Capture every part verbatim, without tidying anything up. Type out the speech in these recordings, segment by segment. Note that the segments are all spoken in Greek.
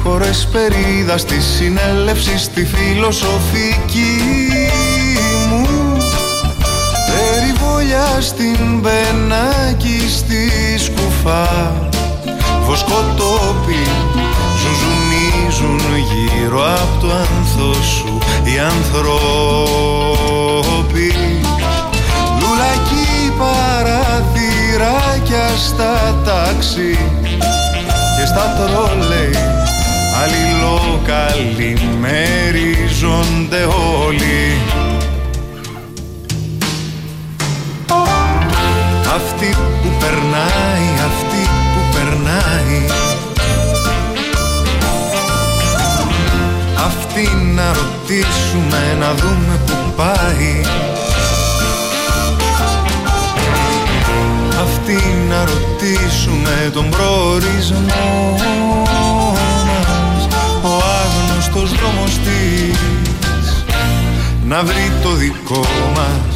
Κορεσπερίδα στη συνέλευση στη φιλοσοφική μου. Περιβόλια στην Μπενάκη στη Σκουφά. Βοσκοτόποι ζουζουνίζουν γύρω από το άνθο σου οι ανθρώποι. Λουλακί παραθυράκια στα τάξη και στα τρόλεϊ αλληλοκαλημερίζονται όλοι. Αυτή που περνάει, αυτή που περνάει, αυτή να ρωτήσουμε να δούμε που πάει. Αυτή να ρωτήσουμε τον προορισμό μας. Ο άγνωστος δρόμος της να βρει το δικό μας.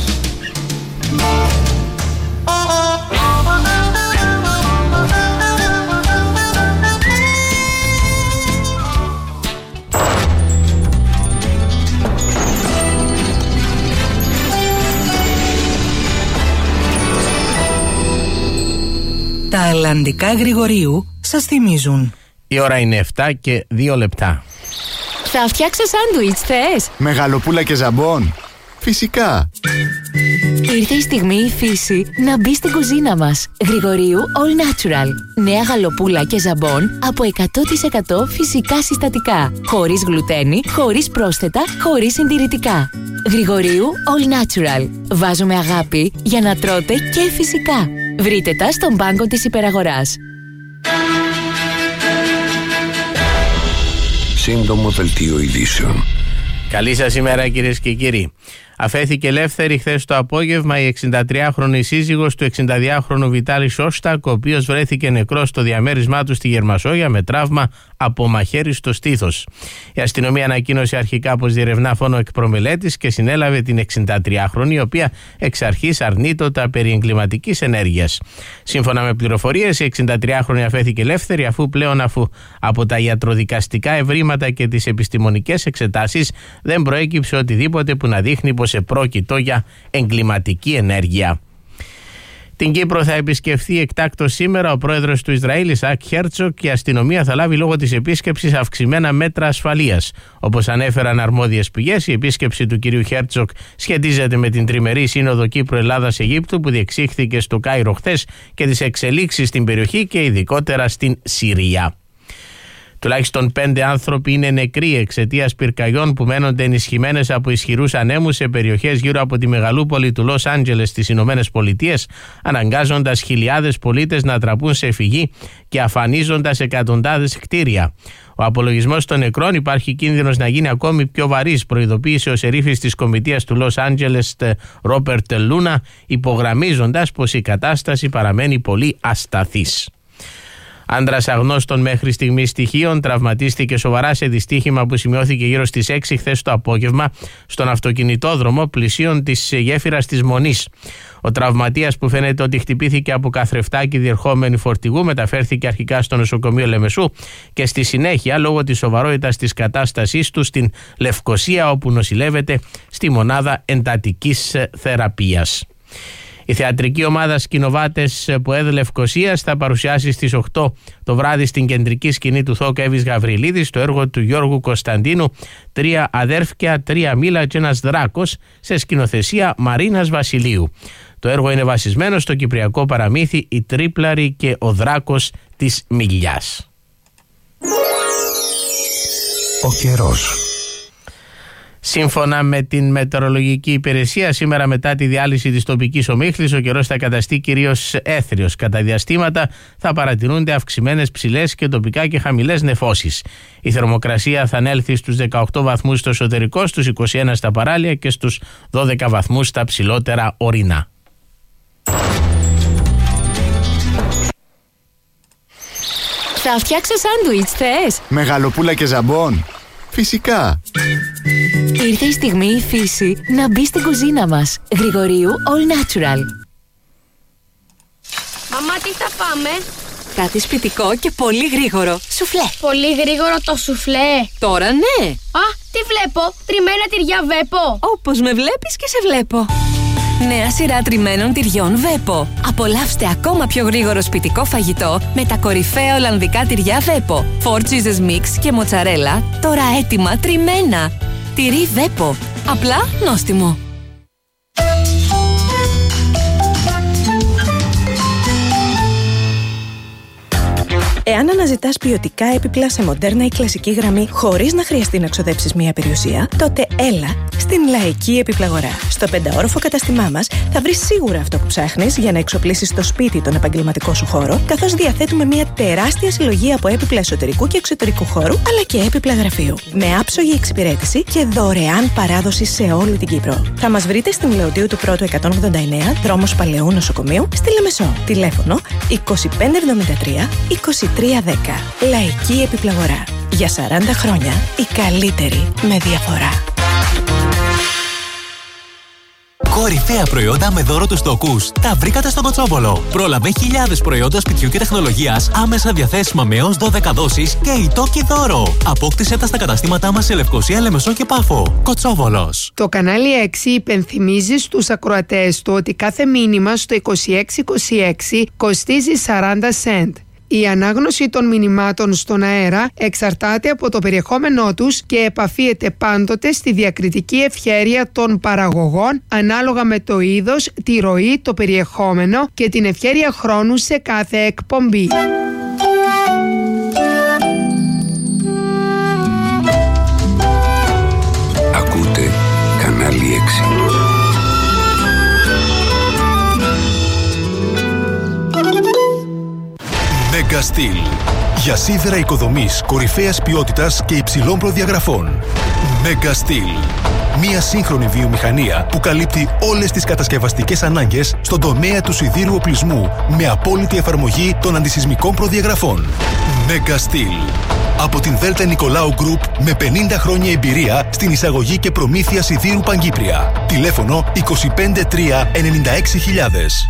Τα αλλαντικά Γρηγορίου σας θυμίζουν. Η ώρα είναι επτά και δύο λεπτά. Θα φτιάξω σάντουιτς, θες? Μεγαλοπούλα και ζαμπόν. Φυσικά. Ήρθε η στιγμή η φύση να μπει στην κουζίνα μας. Γρηγορίου All Natural. Νέα γαλοπούλα και ζαμπόν από εκατό τοις εκατό φυσικά συστατικά. Χωρίς γλουτένι, χωρίς πρόσθετα, χωρίς συντηρητικά. Γρηγορίου All Natural. Βάζουμε αγάπη για να τρώτε και φυσικά. Βρείτε τα στον πάγκο της υπεραγοράς. Σύντομο δελτίο ειδήσεων. Καλή σας ημέρα κυρίες και κύριοι. Αφέθηκε ελεύθερη χθες το απόγευμα η εξηντατριάχρονη σύζυγος του εξηνταδυάχρονου Βιτάλη Σόστακ, ο οποίος βρέθηκε νεκρός στο διαμέρισμά του στη Γερμασόγεια με τραύμα από μαχαίρι στο στήθος. Η αστυνομία ανακοίνωσε αρχικά πως διερευνά φόνο εκ προμελέτης και συνέλαβε την εξηντατριάχρονη, η οποία εξ αρχής αρνείτοτα περί εγκληματικής ενέργειας. Σύμφωνα με πληροφορίες, η εξηντατριάχρονη αφέθηκε ελεύθερη αφού πλέον αφού από τα ιατροδικαστικά ευρήματα και τις επιστημονικές εξετάσεις δεν προέκυψε οτιδήποτε που να δείχνει πως επρόκειτο για εγκληματική ενέργεια. Την Κύπρο θα επισκεφθεί εκτάκτως σήμερα ο πρόεδρος του Ισραήλ, Ισαάκ Χέρτσοκ, και η αστυνομία θα λάβει λόγω της επίσκεψης αυξημένα μέτρα ασφαλείας. Όπως ανέφεραν αρμόδιες πηγές, η επίσκεψη του κυρίου Χέρτσοκ σχετίζεται με την τριμερή σύνοδο Κύπρου-Ελλάδας-Αιγύπτου που διεξήχθηκε στο Κάιρο χθες και τις εξελίξεις στην περιοχή και ειδικότερα στην Συρία. Τουλάχιστον πέντε άνθρωποι είναι νεκροί εξαιτίας πυρκαγιών που μένονται ενισχυμένες από ισχυρούς ανέμους σε περιοχές γύρω από τη μεγαλούπολη του Λος Άντζελες στις Ηνωμένες Πολιτείες, αναγκάζοντας χιλιάδες πολίτες να τραπούν σε φυγή και αφανίζοντας εκατοντάδες κτίρια. Ο απολογισμός των νεκρών υπάρχει κίνδυνος να γίνει ακόμη πιο βαρύς, προειδοποίησε ο σερίφης της κομιτείας του Λος Άντζελες, Ρόπερτ Λούνα, υπογραμμίζοντας πως η κατάσταση παραμένει πολύ ασταθής. Άντρας αγνώστων μέχρι στιγμής στοιχείων τραυματίστηκε σοβαρά σε δυστύχημα που σημειώθηκε γύρω στις έξι χθες το απόγευμα στον αυτοκινητόδρομο πλησίων της γέφυρας της Μονής. Ο τραυματίας, που φαίνεται ότι χτυπήθηκε από καθρεφτάκι διερχόμενη φορτηγού, μεταφέρθηκε αρχικά στο νοσοκομείο Λεμεσού και στη συνέχεια, λόγω της σοβαρότητας της κατάστασής του, στην Λευκοσία, όπου νοσηλεύεται στη μονάδα εντατικής θεραπείας. Η θεατρική ομάδα Σκηνοβάτες Ποέδ Λευκοσίας θα παρουσιάσει στις οκτώ το βράδυ στην κεντρική σκηνή του Θόκ Εύης Γαβριλίδης το έργο του Γιώργου Κωνσταντίνου «Τρία αδέρφια, τρία μήλα και ένας δράκος» σε σκηνοθεσία Μαρίνας Βασιλείου. Το έργο είναι βασισμένο στο κυπριακό παραμύθι «Η Τρίπλαρη και ο δράκος της Μιλιάς». Ο καιρός. Σύμφωνα με την μετεωρολογική υπηρεσία, σήμερα μετά τη διάλυση της τοπικής ομίχλης, ο καιρός θα καταστεί κυρίως έθριος. Κατά διαστήματα θα παρατηρούνται αυξημένες ψηλές και τοπικά και χαμηλές νεφώσεις. Η θερμοκρασία θα ανέλθει στους δεκαοκτώ βαθμούς στο εσωτερικό, στους είκοσι ένα στα παράλια και στους δώδεκα βαθμούς στα ψηλότερα ορεινά. Θα φτιάξω σάντουιτς, θες? Μεγαλοπούλα και ζαμπόν. Φυσικά. Ήρθε η στιγμή η φύση να μπει στην κουζίνα μας. Γρηγορίου All Natural. Μαμά, τι θα φάμε? Κάτι σπιτικό και πολύ γρήγορο. Σουφλέ. Πολύ γρήγορο το σουφλέ. Τώρα ναι. Α, τι βλέπω, τριμμένα τυριά Βέπο. Όπως με βλέπεις και σε βλέπω. Νέα σειρά τριμμένων τυριών Βέπο. Απολαύστε ακόμα πιο γρήγορο σπιτικό φαγητό με τα κορυφαία ολλανδικά τυριά Βέπο. Four cheeses mix και μοτσαρέλα, τώρα έτοιμα τριμμένα. Τυρί Βέπο. Απλά νόστιμο. Εάν αναζητάς ποιοτικά έπιπλα σε μοντέρνα ή κλασική γραμμή χωρίς να χρειαστεί να ξοδέψεις μία περιουσία, τότε έλα στην Λαϊκή Επιπλαγορά. Στο πενταόροφο καταστημά μας θα βρεις σίγουρα αυτό που ψάχνεις για να εξοπλίσεις στο σπίτι τον επαγγελματικό σου χώρο, καθώς διαθέτουμε μία τεράστια συλλογή από έπιπλα εσωτερικού και εξωτερικού χώρου, αλλά και έπιπλα γραφείου. Με άψογη εξυπηρέτηση και δωρεάν παράδοση σε όλη την Κύπρο. Θα μας βρείτε στην Λεωτίου του Πρώτου εκατόν ογδόντα εννέα, δρόμος Παλαιού Νοσοκομείου, στη Λεμεσό. Τηλέφωνο είκοσι πέντε εβδομήντα τρία είκοσι τρία δέκα. Λαϊκή Επιπλαγορά. Για σαράντα χρόνια η καλύτερη με διαφορά. Κορυφαία προϊόντα με δώρο τους τοκούς. Τα βρήκατε στον Κοτσόβολο. Πρόλαβε χιλιάδες προϊόντα σπιτιού και τεχνολογίας άμεσα διαθέσιμα με έως δώδεκα δόσεις και η τόκη δώρο. Απόκτησε τα στα καταστήματά μας σε Λευκοσία, Λεμεσό και Πάφο. Κοτσόβολος. Το κανάλι έξι υπενθυμίζει στους ακροατές του ότι κάθε μήνυμα στο είκοσι έξι είκοσι έξι κοστίζει σαράντα σεντ. Η ανάγνωση των μηνυμάτων στον αέρα εξαρτάται από το περιεχόμενό τους και επαφίεται πάντοτε στη διακριτική ευχέρεια των παραγωγών ανάλογα με το είδος, τη ροή, το περιεχόμενο και την ευχέρεια χρόνου σε κάθε εκπομπή. Ακούτε κανάλι έξι. Μεγαστήλ. Για σίδερα οικοδομής κορυφαίας ποιότητας και υψηλών προδιαγραφών. Μεγαστήλ. Μία σύγχρονη βιομηχανία που καλύπτει όλες τις κατασκευαστικές ανάγκες στον τομέα του σιδήρου οπλισμού με απόλυτη εφαρμογή των αντισυσμικών προδιαγραφών. Μεγαστήλ. Από την Δέλτα Νικολάου Γκρουπ με πενήντα χρόνια εμπειρία στην εισαγωγή και προμήθεια σιδήρου Παγκύπρια. Τηλέφωνο είκοσι πέντε τρία ενενήντα έξι χιλιάδες.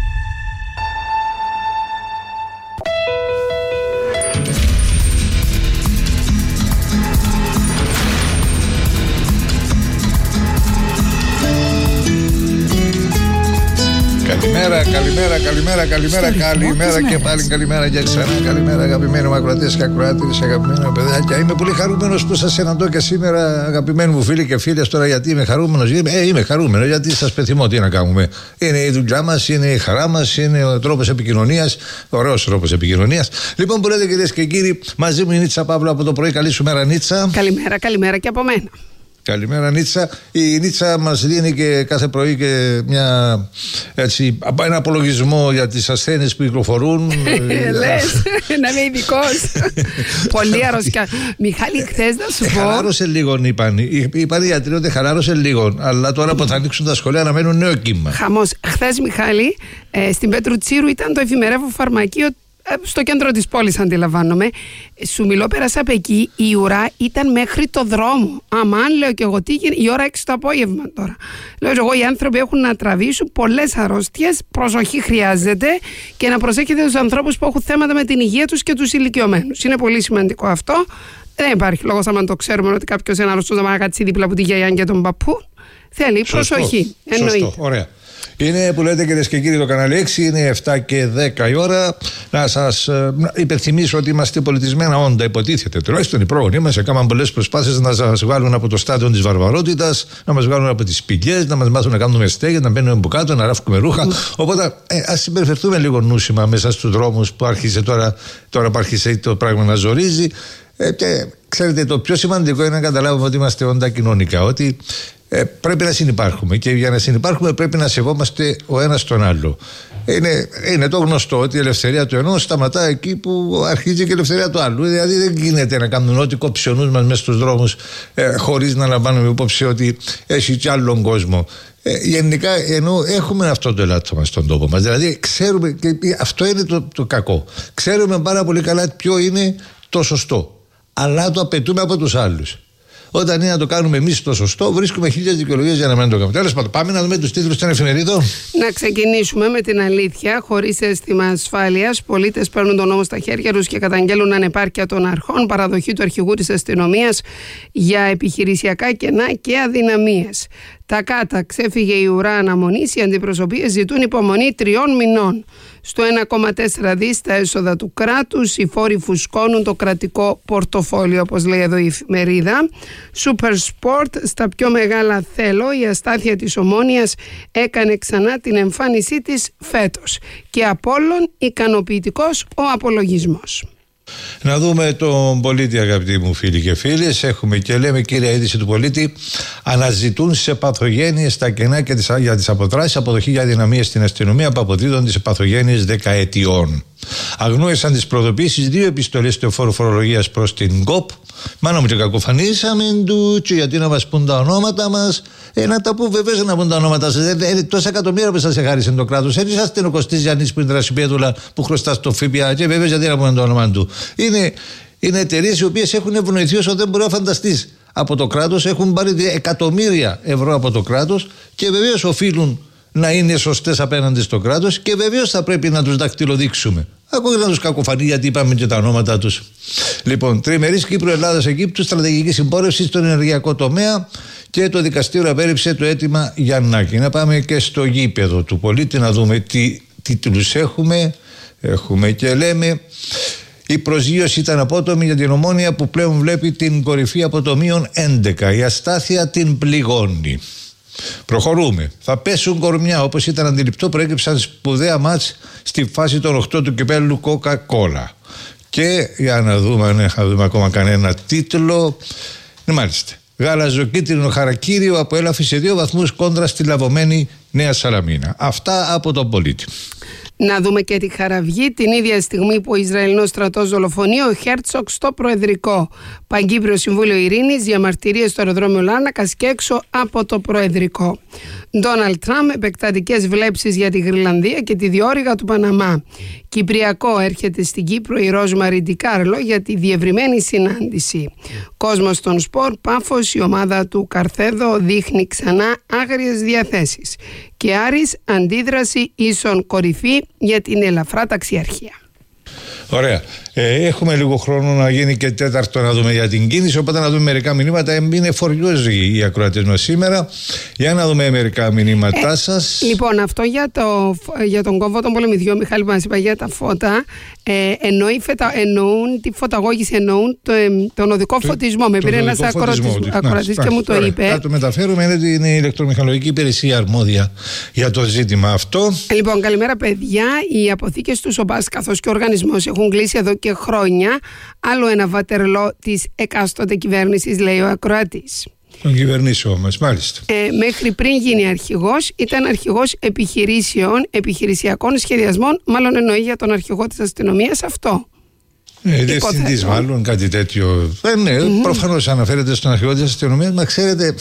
Καλημέρα, καλημέρα, καλημέρα, καλημέρα, καλημέρα και πάλι καλημέρα για ξανά. Καλημέρα, αγαπημένοι μου ακροατές και ακροάτριες, αγαπημένα μου παιδάκια. Είμαι πολύ χαρούμενος που σας συναντώ και σήμερα, αγαπημένοι μου φίλοι και φίλες. Τώρα, γιατί είμαι χαρούμενος? Ε, είμαι χαρούμενος γιατί σας πεθυμώ τι να κάνουμε. Είναι η δουλειά μας, είναι η χαρά μας, είναι ο τρόπος επικοινωνίας. Ωραίος τρόπος επικοινωνίας. Λοιπόν, που λέτε, κυρίες και κύριοι, μαζί μου η Νίτσα Παύλου από το πρωί. Καλή σου μέρα, Νίτσα. Καλημέρα, καλημέρα και από μένα. Καλημέρα, Νίτσα. Η Νίτσα μας δίνει και κάθε πρωί και μια, έτσι, ένα απολογισμό για τις ασθένειες που κυκλοφορούν. Λες, να είμαι ειδικός. Πολύ αρρωσιά. Μιχάλη, χθες να σου πω. Χαλάρωσε λίγο, είπαν. Είπαν οι γιατροί ότι χαλάρωσε λίγο. Αλλά τώρα που θα ανοίξουν τα σχολεία να μένουν νέο κύμα. Χαμός. Χθες, Μιχάλη, ε, στην Πέτρου Τσίρου ήταν το εφημερεύω φαρμακείο. Στο κέντρο της πόλης, αντιλαμβάνομαι. Σου μιλώ, πέρασα από εκεί. Η ουρά ήταν μέχρι το δρόμο. Αμάν, λέω και εγώ, τι γίνει, η ώρα έξι το απόγευμα τώρα. Λέω εγώ, οι άνθρωποι έχουν να τραβήσουν πολλές αρρώστιες. Προσοχή χρειάζεται και να προσέχετε τους ανθρώπους που έχουν θέματα με την υγεία τους και τους ηλικιωμένους. Είναι πολύ σημαντικό αυτό. Δεν υπάρχει λόγος, άμα το ξέρουμε, ότι κάποιος είναι αρρωστός να κάτσει δίπλα από τη γιαγιά και τον παππού. Θέλει σωστό, προσοχή. Σωστό, ωραία. Είναι που λέτε, κυρίες και κύριοι, το κανάλι έξι, είναι επτά και δέκα η ώρα. Να σας ε, υπενθυμίσω ότι είμαστε πολιτισμένα όντα, υποτίθεται. Τουλάχιστον οι πρόγονοι μας έκαναν πολλές προσπάθειες να μας βγάλουν από το στάδιο της βαρβαρότητας, να μας βγάλουν από τις πηγές, να μας μάθουν να κάνουμε στέγες, να μπαίνουμε από κάτω, να ράφουμε ρούχα. Mm. Οπότε ε, ας συμπεριφερθούμε λίγο νούσιμα μέσα στους δρόμους που άρχισε τώρα, τώρα που άρχισε το πράγμα να ζορίζει. Ε, και ξέρετε, το πιο σημαντικό είναι να καταλάβουμε ότι είμαστε όντα κοινωνικά. Ότι Ε, πρέπει να συνυπάρχουμε και για να συνυπάρχουμε πρέπει να σεβόμαστε ο ένας τον άλλο. Είναι, είναι το γνωστό ότι η ελευθερία του ενός σταματά εκεί που αρχίζει και η ελευθερία του άλλου. Δηλαδή δεν γίνεται να κάνουν ό,τι κόψει ο νους μας μέσα στους δρόμους ε, χωρίς να λαμβάνουμε υπόψη ότι έχει κι άλλον κόσμο. Ε, γενικά, ενώ έχουμε αυτό το ελάττωμα στον τόπο μας, δηλαδή ξέρουμε, και αυτό είναι το, το κακό. Ξέρουμε πάρα πολύ καλά ποιο είναι το σωστό, αλλά το απαιτούμε από τους άλλους. Όταν είναι να το κάνουμε εμείς το σωστό, βρίσκουμε χίλιες δικαιολογίες για να μην το κάνουμε. Τέλος πάντων, πάμε να δούμε τους τίτλους των εφημερίδων. Να ξεκινήσουμε με την αλήθεια. Χωρίς αίσθημα ασφάλειας, πολίτες παίρνουν τον νόμο στα χέρια τους και καταγγέλουν ανεπάρκεια των αρχών. Παραδοχή του αρχηγού της αστυνομίας για επιχειρησιακά κενά και αδυναμίες. Τα κάτα, ξέφυγε η ουρά αναμονής, οι αντιπροσωπείες ζητούν υπομονή τριών μηνών. Στο ένα κόμμα τέσσερα δις τα έσοδα του κράτους, οι φόροι φουσκώνουν το κρατικό πορτοφόλιο, όπως λέει εδώ η εφημερίδα. Super Sport, στα πιο μεγάλα θέλω, η αστάθεια της Ομόνοιας έκανε ξανά την εμφάνισή της φέτος. Και Απόλλων, ικανοποιητικός ο απολογισμός. Να δούμε τον πολίτη, αγαπητοί μου φίλοι και φίλες. Έχουμε και λέμε, κύρια είδηση του πολίτη: αναζητούν σε παθογένειες τα κενά και τις, για τις αποτράσεις, αποδοχή για αδυναμίες στην αστυνομία που αποδίδονται σε παθογένειες δεκαετιών. Αγνόησαν τις προδοποιήσεις δύο επιστολές του εφόρου φορολογίας προς την ΚΟΠ. Μάνα μου, και κακοφανίσαμε του, και γιατί να μας πούν τα ονόματα μας. Ε, να τα πούν βεβαίως να πούν τα ονόματα σας. Ε, ε, τόσα εκατομμύρια που σας εχάρισε το κράτος. Έτσι, είσαστε ο Κωστής Γιάννης που είναι δρασιπέδουλα που χρωστά στο ΦΠΑ. Και βεβαίως γιατί να πούμε το όνομα του. Είναι, είναι εταιρείες οι οποίες έχουν ευνοηθεί όσο δεν μπορεί να φανταστείς από το κράτος. Έχουν πάρει εκατομμύρια ευρώ από το κράτος και βεβαίως οφείλουν να είναι σωστές απέναντι στο κράτος και βεβαίως θα πρέπει να τους δακτυλοδείξουμε. Ακόμα και να τους κακοφανεί, γιατί είπαμε και τα ονόματα τους. Λοιπόν, τριμερής Κύπρου-Ελλάδας-Αιγύπτου, στρατηγική συμπόρευση στον ενεργειακό τομέα και το δικαστήριο απέρριψε το αίτημα Γιαννάκη. Να πάμε και στο γήπεδο του πολίτη να δούμε τι τίτλους έχουμε. Έχουμε και λέμε: η προσγείωση ήταν απότομη για την Ομόνια που πλέον βλέπει την κορυφή από το μείον έντεκα. Η αστάθεια την πληγώνει. Προχωρούμε. Θα πέσουν κορμιά, όπως ήταν αντιληπτό, προέκυψαν σπουδαία μάτς στη φάση των οκτώ του κυπέλλου Coca-Cola. Και για να δούμε, ναι, θα δούμε ακόμα κανένα τίτλο. Ναι, μάλιστα. Γαλαζοκίτρινο χαρακτήριο αποέλαφη σε δύο βαθμούς κόντρα στη λαβωμένη Νέα Σαλαμίνα. Αυτά από τον πολίτη. Να δούμε και τη Χαραυγή. Την ίδια στιγμή που ο Ισραηλινός στρατός δολοφονεί ο Χέρτσοκ στο Προεδρικό. Παγκύπριο Συμβούλιο Ειρήνης, διαμαρτυρίες στο αεροδρόμιο Λάρνακας και έξω από το Προεδρικό. Ντόναλντ Τραμπ, επεκτατικές βλέψεις για τη Γρυλανδία και τη διόρυγα του Παναμά. Κυπριακό, έρχεται στην Κύπρο η Ρόσμαρι Ντικάρλο για τη διευρυμένη συνάντηση. Κόσμος των σπορ, Πάφος, η ομάδα του Καρθέδο δείχνει ξανά άγριες διαθέσεις. Και Άρης, αντίδραση ίσον κορυφή για την ελαφρά ταξιαρχία. Ωραία. Ε, έχουμε λίγο χρόνο να γίνει και τέταρτο να δούμε για την κίνηση. Οπότε να δούμε μερικά μηνύματα. Είναι φοριόζοι οι ακροατές μας σήμερα. Για να δούμε μερικά μηνύματά ε, σας. Λοιπόν, αυτό για, το, για τον κόμβο των πολεμιδιών, Μιχάλη, που μας είπα για τα φώτα. Ε, εννοεί, φετα, εννοούν τη φωταγώγηση, εννοούν το, ε, τον οδικό το, φωτισμό. Με πήρε ένας ακροατής και μου το ωραία, είπε. Θα το μεταφέρουμε. Είναι την ηλεκτρομηχανολογική υπηρεσία αρμόδια για το ζήτημα αυτό. Λοιπόν, καλημέρα, παιδιά. Οι αποθήκες του ΣΟΠΑΣ καθώς και ο οργανισμός έχουν κλείσει εδώ και χρόνια. Άλλο ένα βατερλό της εκάστοτε κυβέρνησης, λέει ο ακροατής. Των κυβερνήσεων μας, μάλιστα. Ε, μέχρι πριν γίνει αρχηγός, ήταν αρχηγός επιχειρήσεων, επιχειρησιακών σχεδιασμών, μάλλον εννοεί για τον αρχηγό της αστυνομίας αυτό. Ε, διευθυντής, μάλλον κάτι τέτοιο. Ε, ναι, mm-hmm. προφανώς αναφέρεται στον αρχηγό της αστυνομίας, μα ξέρετε,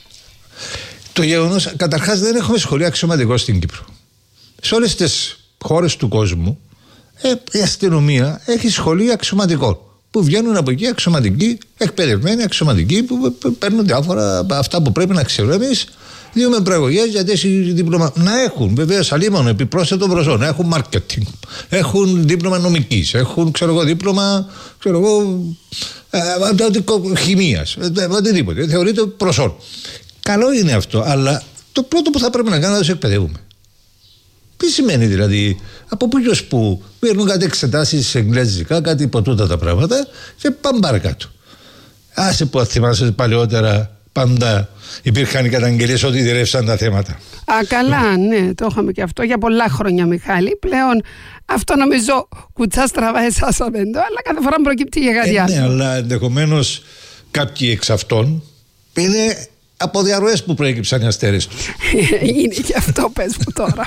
το γεγονός, καταρχάς δεν έχουμε σχολείο αξιωματικό στην Κύπρο. Σε όλες τις χώρες του κόσμου, ε, η αστυνομία έχει σχολεία αξιωματικών. Που βγαίνουν από εκεί αξιωματικοί, εκπαιδευμένοι αξιωματικοί, που παίρνουν διάφορα αυτά που πρέπει να ξέρουμε εμείς. Δίνουμε προαγωγές γιατί έχει δίπλωμα. Να έχουν βεβαίως αλίμονο επιπρόσθετο προσόν, έχουν marketing, έχουν δίπλωμα νομικής, έχουν ξέρω εγώ, δίπλωμα ξέρω εγώ, ε, χημίας, οτιδήποτε. Θεωρείται προσόν. Καλό είναι αυτό, αλλά το πρώτο που θα πρέπει να κάνουμε είναι να τους εκπαιδεύουμε. Τι σημαίνει δηλαδή, από πού και ως πού παίρνουν κάτι εξετάσεις εγγλέζικα, κάτι από τούτα τα πράγματα και πάμε παρακάτω. Άσε που θυμάσαι παλαιότερα πάντα υπήρχαν οι καταγγελίες ότι διερεύσαν τα θέματα. Α, καλά, ναι, το είχαμε και αυτό για πολλά χρόνια, Μιχάλη. Πλέον αυτό νομίζω κουτσά στραβά εσάσαμε εδώ, αλλά κάθε φορά προκύπτει για κάτι ε, άλλο. Ναι, αλλά ενδεχομένως κάποιοι εξ αυτών είναι από διαρροές που προέκυψαν οι αστέρες τους. Είναι και αυτό, πες μου τώρα.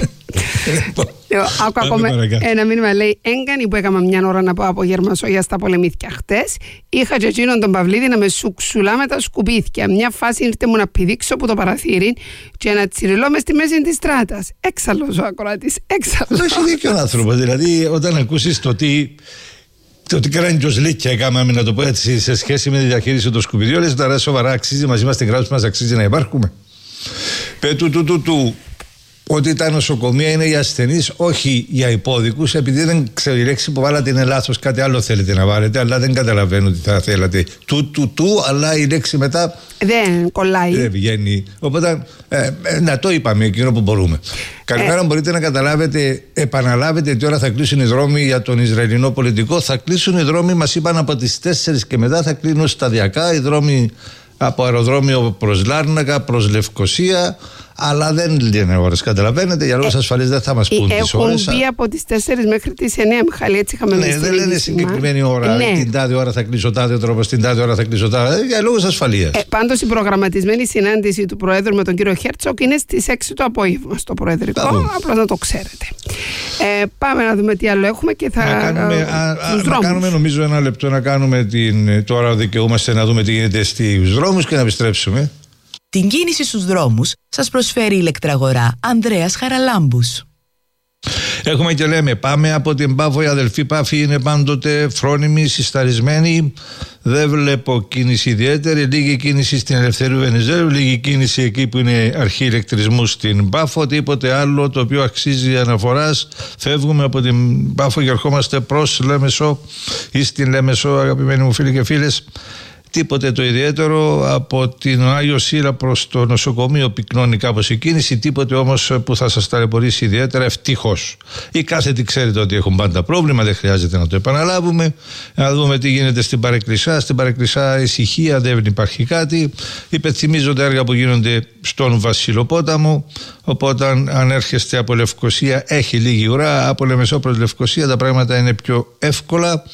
Άκου ακόμα ένα μήνυμα, λέει: έγκανη που έκανα μια ώρα να πάω από Γερμασόγεια στα πολεμήθια χτες. Είχα και εκείνον τον Παυλίδη να με σουξουλά με τα σκουπίθια. Μια φάση ήρθε μου να πηδήξω από το παραθύρι και να τσιριλώ μες στη μέση της στράτας. Έξαλλος ο ακροατής, έξαλλος. Έχει δίκιο ο άνθρωπος. Δηλαδή, όταν ακούσεις το τι το ότι κράνητος λύκια έκαναμε, να το πω έτσι, σε σχέση με τη διαχείριση των σκουπιδιών. Λες τώρα σοβαρά, αξίζει μαζί μας την κράτος μας, αξίζει να υπάρχουμε. Πε του του του του ότι τα νοσοκομεία είναι για ασθενείς, όχι για υπόδικους, επειδή δεν ξέρω η λέξη που βάλατε είναι λάθος, κάτι άλλο θέλετε να βάλετε, αλλά δεν καταλαβαίνω τι θα θέλατε. Του του του, αλλά η λέξη μετά δεν κολλάει. Δεν βγαίνει. Οπότε ε, ε, να το είπαμε εκείνο που μπορούμε. Καλημέρα, ε. μπορείτε να καταλάβετε, επαναλάβετε τι ώρα θα κλείσουν οι δρόμοι για τον Ισραηλινό πολιτικό. Θα κλείσουν οι δρόμοι, μας είπαν, από τις τέσσερις και μετά θα κλείνουν σταδιακά οι δρόμοι από αεροδρόμιο προς Λάρνακα, προς Λευκοσία. Αλλά δεν λένε ώρες, καταλαβαίνετε, για λόγους ε, ασφαλής δεν θα μας πούν τις ώρες. Έχουν μπει από τις τέσσερις μέχρι τις εννιά, Μιχάλη, έτσι είχαμε ναι, δεν λένε συγκεκριμένη ώρα, ναι. την τάδε ώρα θα κλείσω τάδε τρόπο, την τάδε ώρα θα κλείσω τάδε, για λόγους ασφαλείας. Ε, πάντως η προγραμματισμένη συνάντηση του Προέδρου με τον κύριο Χέρτσοκ είναι στις έξι το απόγευμα στο Προεδρικό, απλώς να το ξέρετε. Ε, πάμε να δούμε τι άλλο έχουμε και θα... Να κάνουμε, ε, α, α, να κάνουμε νομίζω ένα λεπτό, να κάνουμε την, τώρα δικαιούμαστε να δούμε τι γίνεται στους δρόμους και να επιστρέψουμε. Την κίνηση στους δρόμους σας προσφέρει η ηλεκτραγορά Ανδρέας Χαραλάμπους. Έχουμε και λέμε, πάμε από την Πάφο, η αδελφή Πάφη είναι πάντοτε φρόνιμη, συσταρισμένη. Δεν βλέπω κίνηση ιδιαίτερη. Λίγη κίνηση στην Ελευθερίου Βενιζέλου, λίγη κίνηση εκεί που είναι αρχή ηλεκτρισμού στην Πάφο. Τίποτε άλλο το οποίο αξίζει αναφοράς. Φεύγουμε από την Πάφο και ερχόμαστε προς Λέμεσο ή στην Λέμεσο, αγαπημένοι μου φίλοι και φίλες. Τίποτε το ιδιαίτερο. Από την Άγιο Σύρα προς το νοσοκομείο πυκνώνει κάπως η κίνηση. Τίποτε όμως που θα σας ταλαιπωρήσει ιδιαίτερα, ευτυχώς. Οι κάθετοι ξέρετε ότι έχουν πάντα πρόβλημα, δεν χρειάζεται να το επαναλάβουμε. Να δούμε τι γίνεται στην Παρεκκλησά. Στην Παρεκκλησά ησυχία, δεν υπάρχει κάτι. Υπενθυμίζονται έργα που γίνονται στον Βασιλοπόταμο. Οπότε αν έρχεστε από Λευκοσία έχει λίγη ουρά. Από Λεμεσό προς Λευκοσία τα πράγματα είναι πιο εύκολα.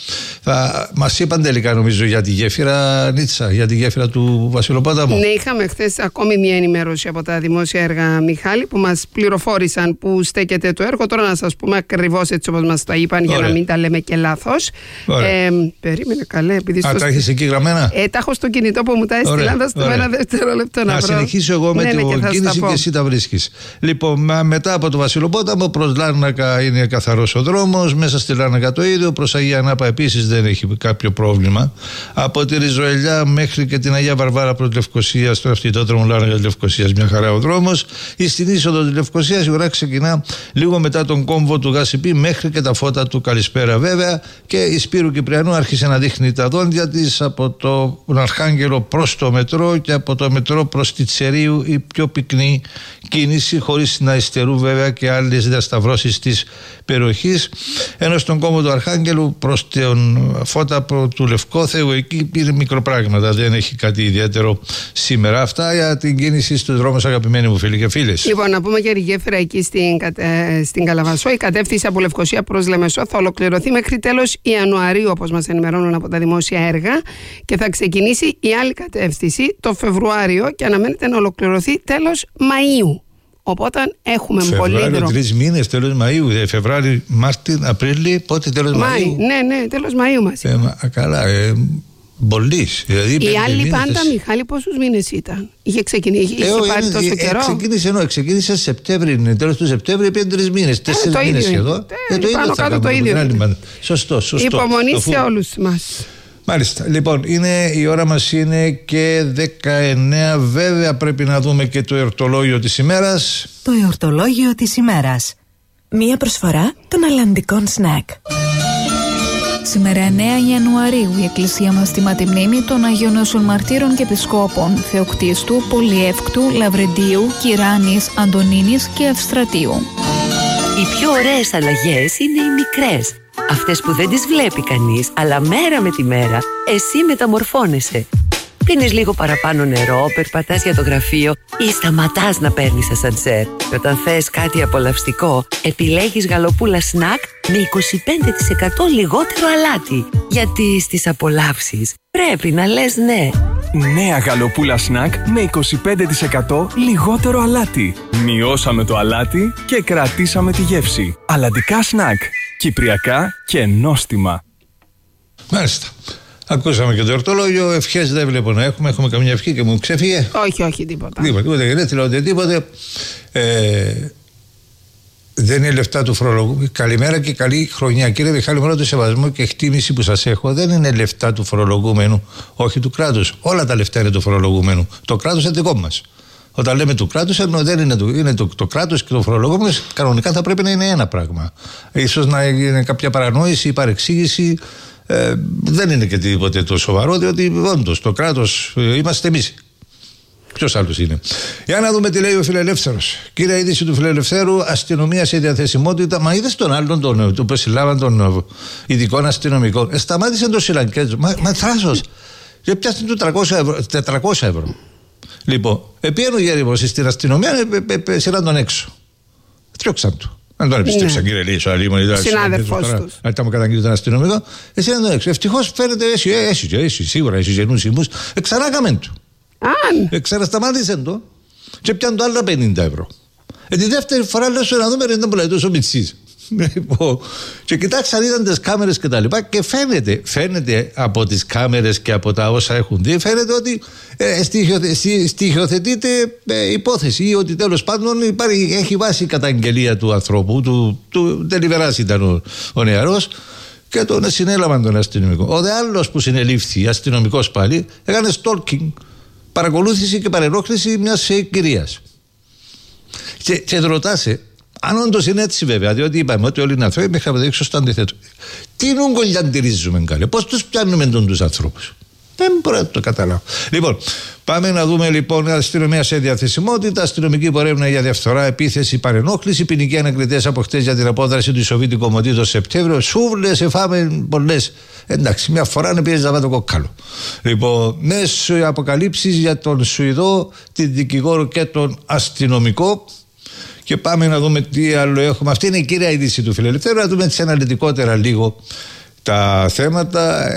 Θα μας είπαν τελικά νομίζω για τη γέφυρα Νίτσα, για τη γέφυρα του Βασιλοπόταμου. Ναι, είχαμε χθες ακόμη μια ενημέρωση από τα δημόσια έργα, Μιχάλη, που μας πληροφόρησαν που στέκεται το έργο. Τώρα να σας πούμε ακριβώς έτσι όπως μας τα είπαν. Ωραία. Για να μην τα λέμε και λάθος. Ε, περίμενε καλέ. Επειδή Α, στο... τα έχεις εκεί γραμμένα. Ε, τα έχω στο κινητό που μου τα έστειλαν. Θα στο ένα δευτερόλεπτο να, να βρω. Να συνεχίσω εγώ με ναι, την ναι, κίνηση και εσύ τα βρίσκεις. Λοιπόν, μετά από το Βασιλοπόταμο προς Λάρνακα είναι καθαρός ο δρόμος. Μέσα στη Λάρνακα το ίδιο. Προς Αγία Νάπα επίσης δεν έχει κάποιο πρόβλημα. Από τη Ριζοελιά μέχρι και την Αγία Βαρβάρα προς Λευκοσία, στο αυτοκινητόδρομο Λάρνακα Λευκοσίας, μια χαρά ο δρόμος. Ή στην είσοδο της Λευκοσίας η ουρά ξεκινά λίγο μετά τον κόμβο του Γασιπί μέχρι και τα φώτα του Καλησπέρα βέβαια. Και η Σπύρου Κυπριανού άρχισε να δείχνει τα δόντια της από τον Αρχάγγελο προς το μετρό και από το μετρό προς τη Τσερίου η πιο πυκνή κίνηση, χωρίς να υστερούν βέβαια και άλλες διασταυρώσεις της περιοχής. Ενώ στον κόμβο του Αρχάγγελου προς τον φώτα του Λευκόθεου εκεί πήρε μικροπράγματα, δεν έχει κάτι ιδιαίτερο σήμερα. Αυτά για την κίνηση στους δρόμους, αγαπημένοι μου φίλοι και φίλες. Λοιπόν, να πούμε για τη γέφυρα εκεί στην, ε, στην Καλαβασό. Η κατεύθυνση από Λευκοσία προς Λεμεσό θα ολοκληρωθεί μέχρι τέλος Ιανουαρίου, όπως μας ενημερώνουν από τα δημόσια έργα, και θα ξεκινήσει η άλλη κατεύθυνση το Φεβρουάριο και αναμένεται να ολοκληρωθεί τέλος Μαΐου. Οπότε έχουμε πολύ δρόμο. Φεβρουάριο, τρεις μήνες, τέλος Μαΐου. Φεβρουάριο, Μάρτιν, Απρίλη, πότε τέλος Μάη, Μαΐου. Ναι, ναι, τέλος Μαΐου μας. Ε, μα, καλά, ε, Μπολής. Δηλαδή, η άλλη πάντα, Μιχάλη, πόσους μήνες ήταν? Είχε ξεκινήσει, είχε ε, πάρει ε, τόσο ε, καιρό. Ξεκίνησε, ενώ, ξεκίνησε Σεπτέμβρη, τέλος του Σεπτέμβρη, πήρε τρεις μήνες, τέσσερις ε, μήνες σχεδόν. Ε, ε, το πάνω κάτω το ίδιο. Σωστό, σωστό. Υπομονή σε όλους μας. Μάλιστα. Λοιπόν, είναι, η ώρα μας είναι και δεκαεννιά. Βέβαια πρέπει να δούμε και το εορτολόγιο της ημέρας. Το εορτολόγιο της ημέρας. Μία προσφορά των αλλαντικών σνακ. Σήμερα εννέα Ιανουαρίου η Εκκλησία μας τιμά τη μνήμη των Αγίων Νόσων Μαρτύρων και Επισκόπων Θεοκτίστου, Πολυεύκτου, Λαβρεντίου, Κυράνης, Αντωνίνης και Ευστρατείου. Οι πιο ωραίες αλλαγές είναι οι μικρές. Αυτές που δεν τις βλέπει κανείς, αλλά μέρα με τη μέρα εσύ μεταμορφώνεσαι. Πίνεις λίγο παραπάνω νερό, περπατάς για το γραφείο ή σταματάς να παίρνεις ασανσέρ. Και όταν θες κάτι απολαυστικό, επιλέγεις γαλοπούλα σνακ με είκοσι πέντε τοις εκατό λιγότερο αλάτι. Γιατί στις απολαύσεις πρέπει να λες ναι. Νέα γαλοπούλα σνακ με είκοσι πέντε τοις εκατό λιγότερο αλάτι. Μειώσαμε το αλάτι και κρατήσαμε τη γεύση. Αλλαντικά σνακ. Κυπριακά και νόστιμα. Μάλιστα. Ακούσαμε και το εορτολόγιο. Ευχές δεν βλέπω να έχουμε. Έχουμε καμιά ευχή και μου ξέφυγε. Όχι, όχι, τίποτα. Τίποτα, τίποτα. Δεν τίποτε. Ε, δεν είναι λεφτά του φορολογούμενου. Καλημέρα και καλή χρονιά. Κύριε Μιχάλη, με όλο το σεβασμό και εκτίμηση που σας έχω, δεν είναι λεφτά του φορολογούμενου, όχι του κράτους. Όλα τα λεφτά είναι του φορολογούμενου. Το κράτος είναι δικό μας. Όταν λέμε του κράτους, ενώ δεν είναι, του, είναι το, το κράτος και το φορολογούμενο, κανονικά θα πρέπει να είναι ένα πράγμα. Ίσως να είναι κάποια παρανόηση ή παρεξήγηση. Ε, δεν είναι και τίποτε το σοβαρό, διότι όντως το κράτος ε, είμαστε εμείς. Ποιος άλλος είναι. Για να δούμε τι λέει ο Φιλελεύθερος. Κύρια είδηση του Φιλελευθέρου, αστυνομία σε διαθεσιμότητα. Μα είδες τον άλλον τον, του που συλλάβαν των ειδικών αστυνομικών. Ε, σταμάτησε το Σιλανκέτζο. Μα, μα θράσος. Και πιάσαν του τετρακόσια ευρώ. Λοιπόν, επίενε ο Γέριμος στην αστυνομία, σειράν τον έξω. Τριώξαν του. Αν τον επιστρέψαν, κύριε Λίσο, αλλήμον. Συνάδελφος του. Αν ήταν καταγγείλει τον αστυνομικό, εσύ να τον έξω. Ευτυχώς φαίνεται, εσύ, σίγουρα, εσύ γεννούς ημούς, εξανάκαμε του. Αν! Ξανασταμάτησε το και πιάνε το άλλο πενήντα ευρώ. Ε, τη δεύτερη φορά λέω να δούμε δεν μπορεί τόσο μητσής. Και κοιτάξαν, είδαν τις κάμερες και τα λοιπά και φαίνεται, φαίνεται από τις κάμερες και από τα όσα έχουν δει, φαίνεται ότι ε, στοιχειοθετείται ε, υπόθεση ή ότι τέλος πάντων υπάρχει, έχει βάσει η καταγγελία του ανθρώπου, του, του Τελιβεράς ήταν ο, ο νεαρός, και τον συνέλαβαν τον αστυνομικό. Ο δε άλλος που συνελήφθη, αστυνομικός πάλι, έκανε stalking. Παρακολούθηση και παρενόχληση μιας κυρίας. Και, και ρωτάσαι, αν όντως είναι έτσι βέβαια, διότι είπαμε ότι όλοι είναι άνθρωποι, μέχρι να δείξω στο αντιθέτω. Τι νουγκολιαντηρίζουμε καλέ, πώς τους πιάνουμε τον τους ανθρώπους. Δεν μπορώ να το καταλάβω. Λοιπόν, πάμε να δούμε λοιπόν αστυνομία σε διαθεσιμότητα, αστυνομική υπορεύνα για διαφθορά, επίθεση, παρενόχληση, ποινικοί ανακριτές από χτες για την απόδραση του Σοβίτου Κομμωτή το Σεπτέμβριο. Σούβλες, εφάμε πολλές. Εντάξει, μια φορά να πιέζει να βάλει το κόκκαλο. Λοιπόν, νέες αποκαλύψεις για τον Σουηδό, την δικηγόρο και τον αστυνομικό. Και πάμε να δούμε τι άλλο έχουμε. Αυτή είναι η κύρια είδηση του Φιλελευθέρου. Να δούμε έτσι αναλυτικότερα λίγο τα θέματα.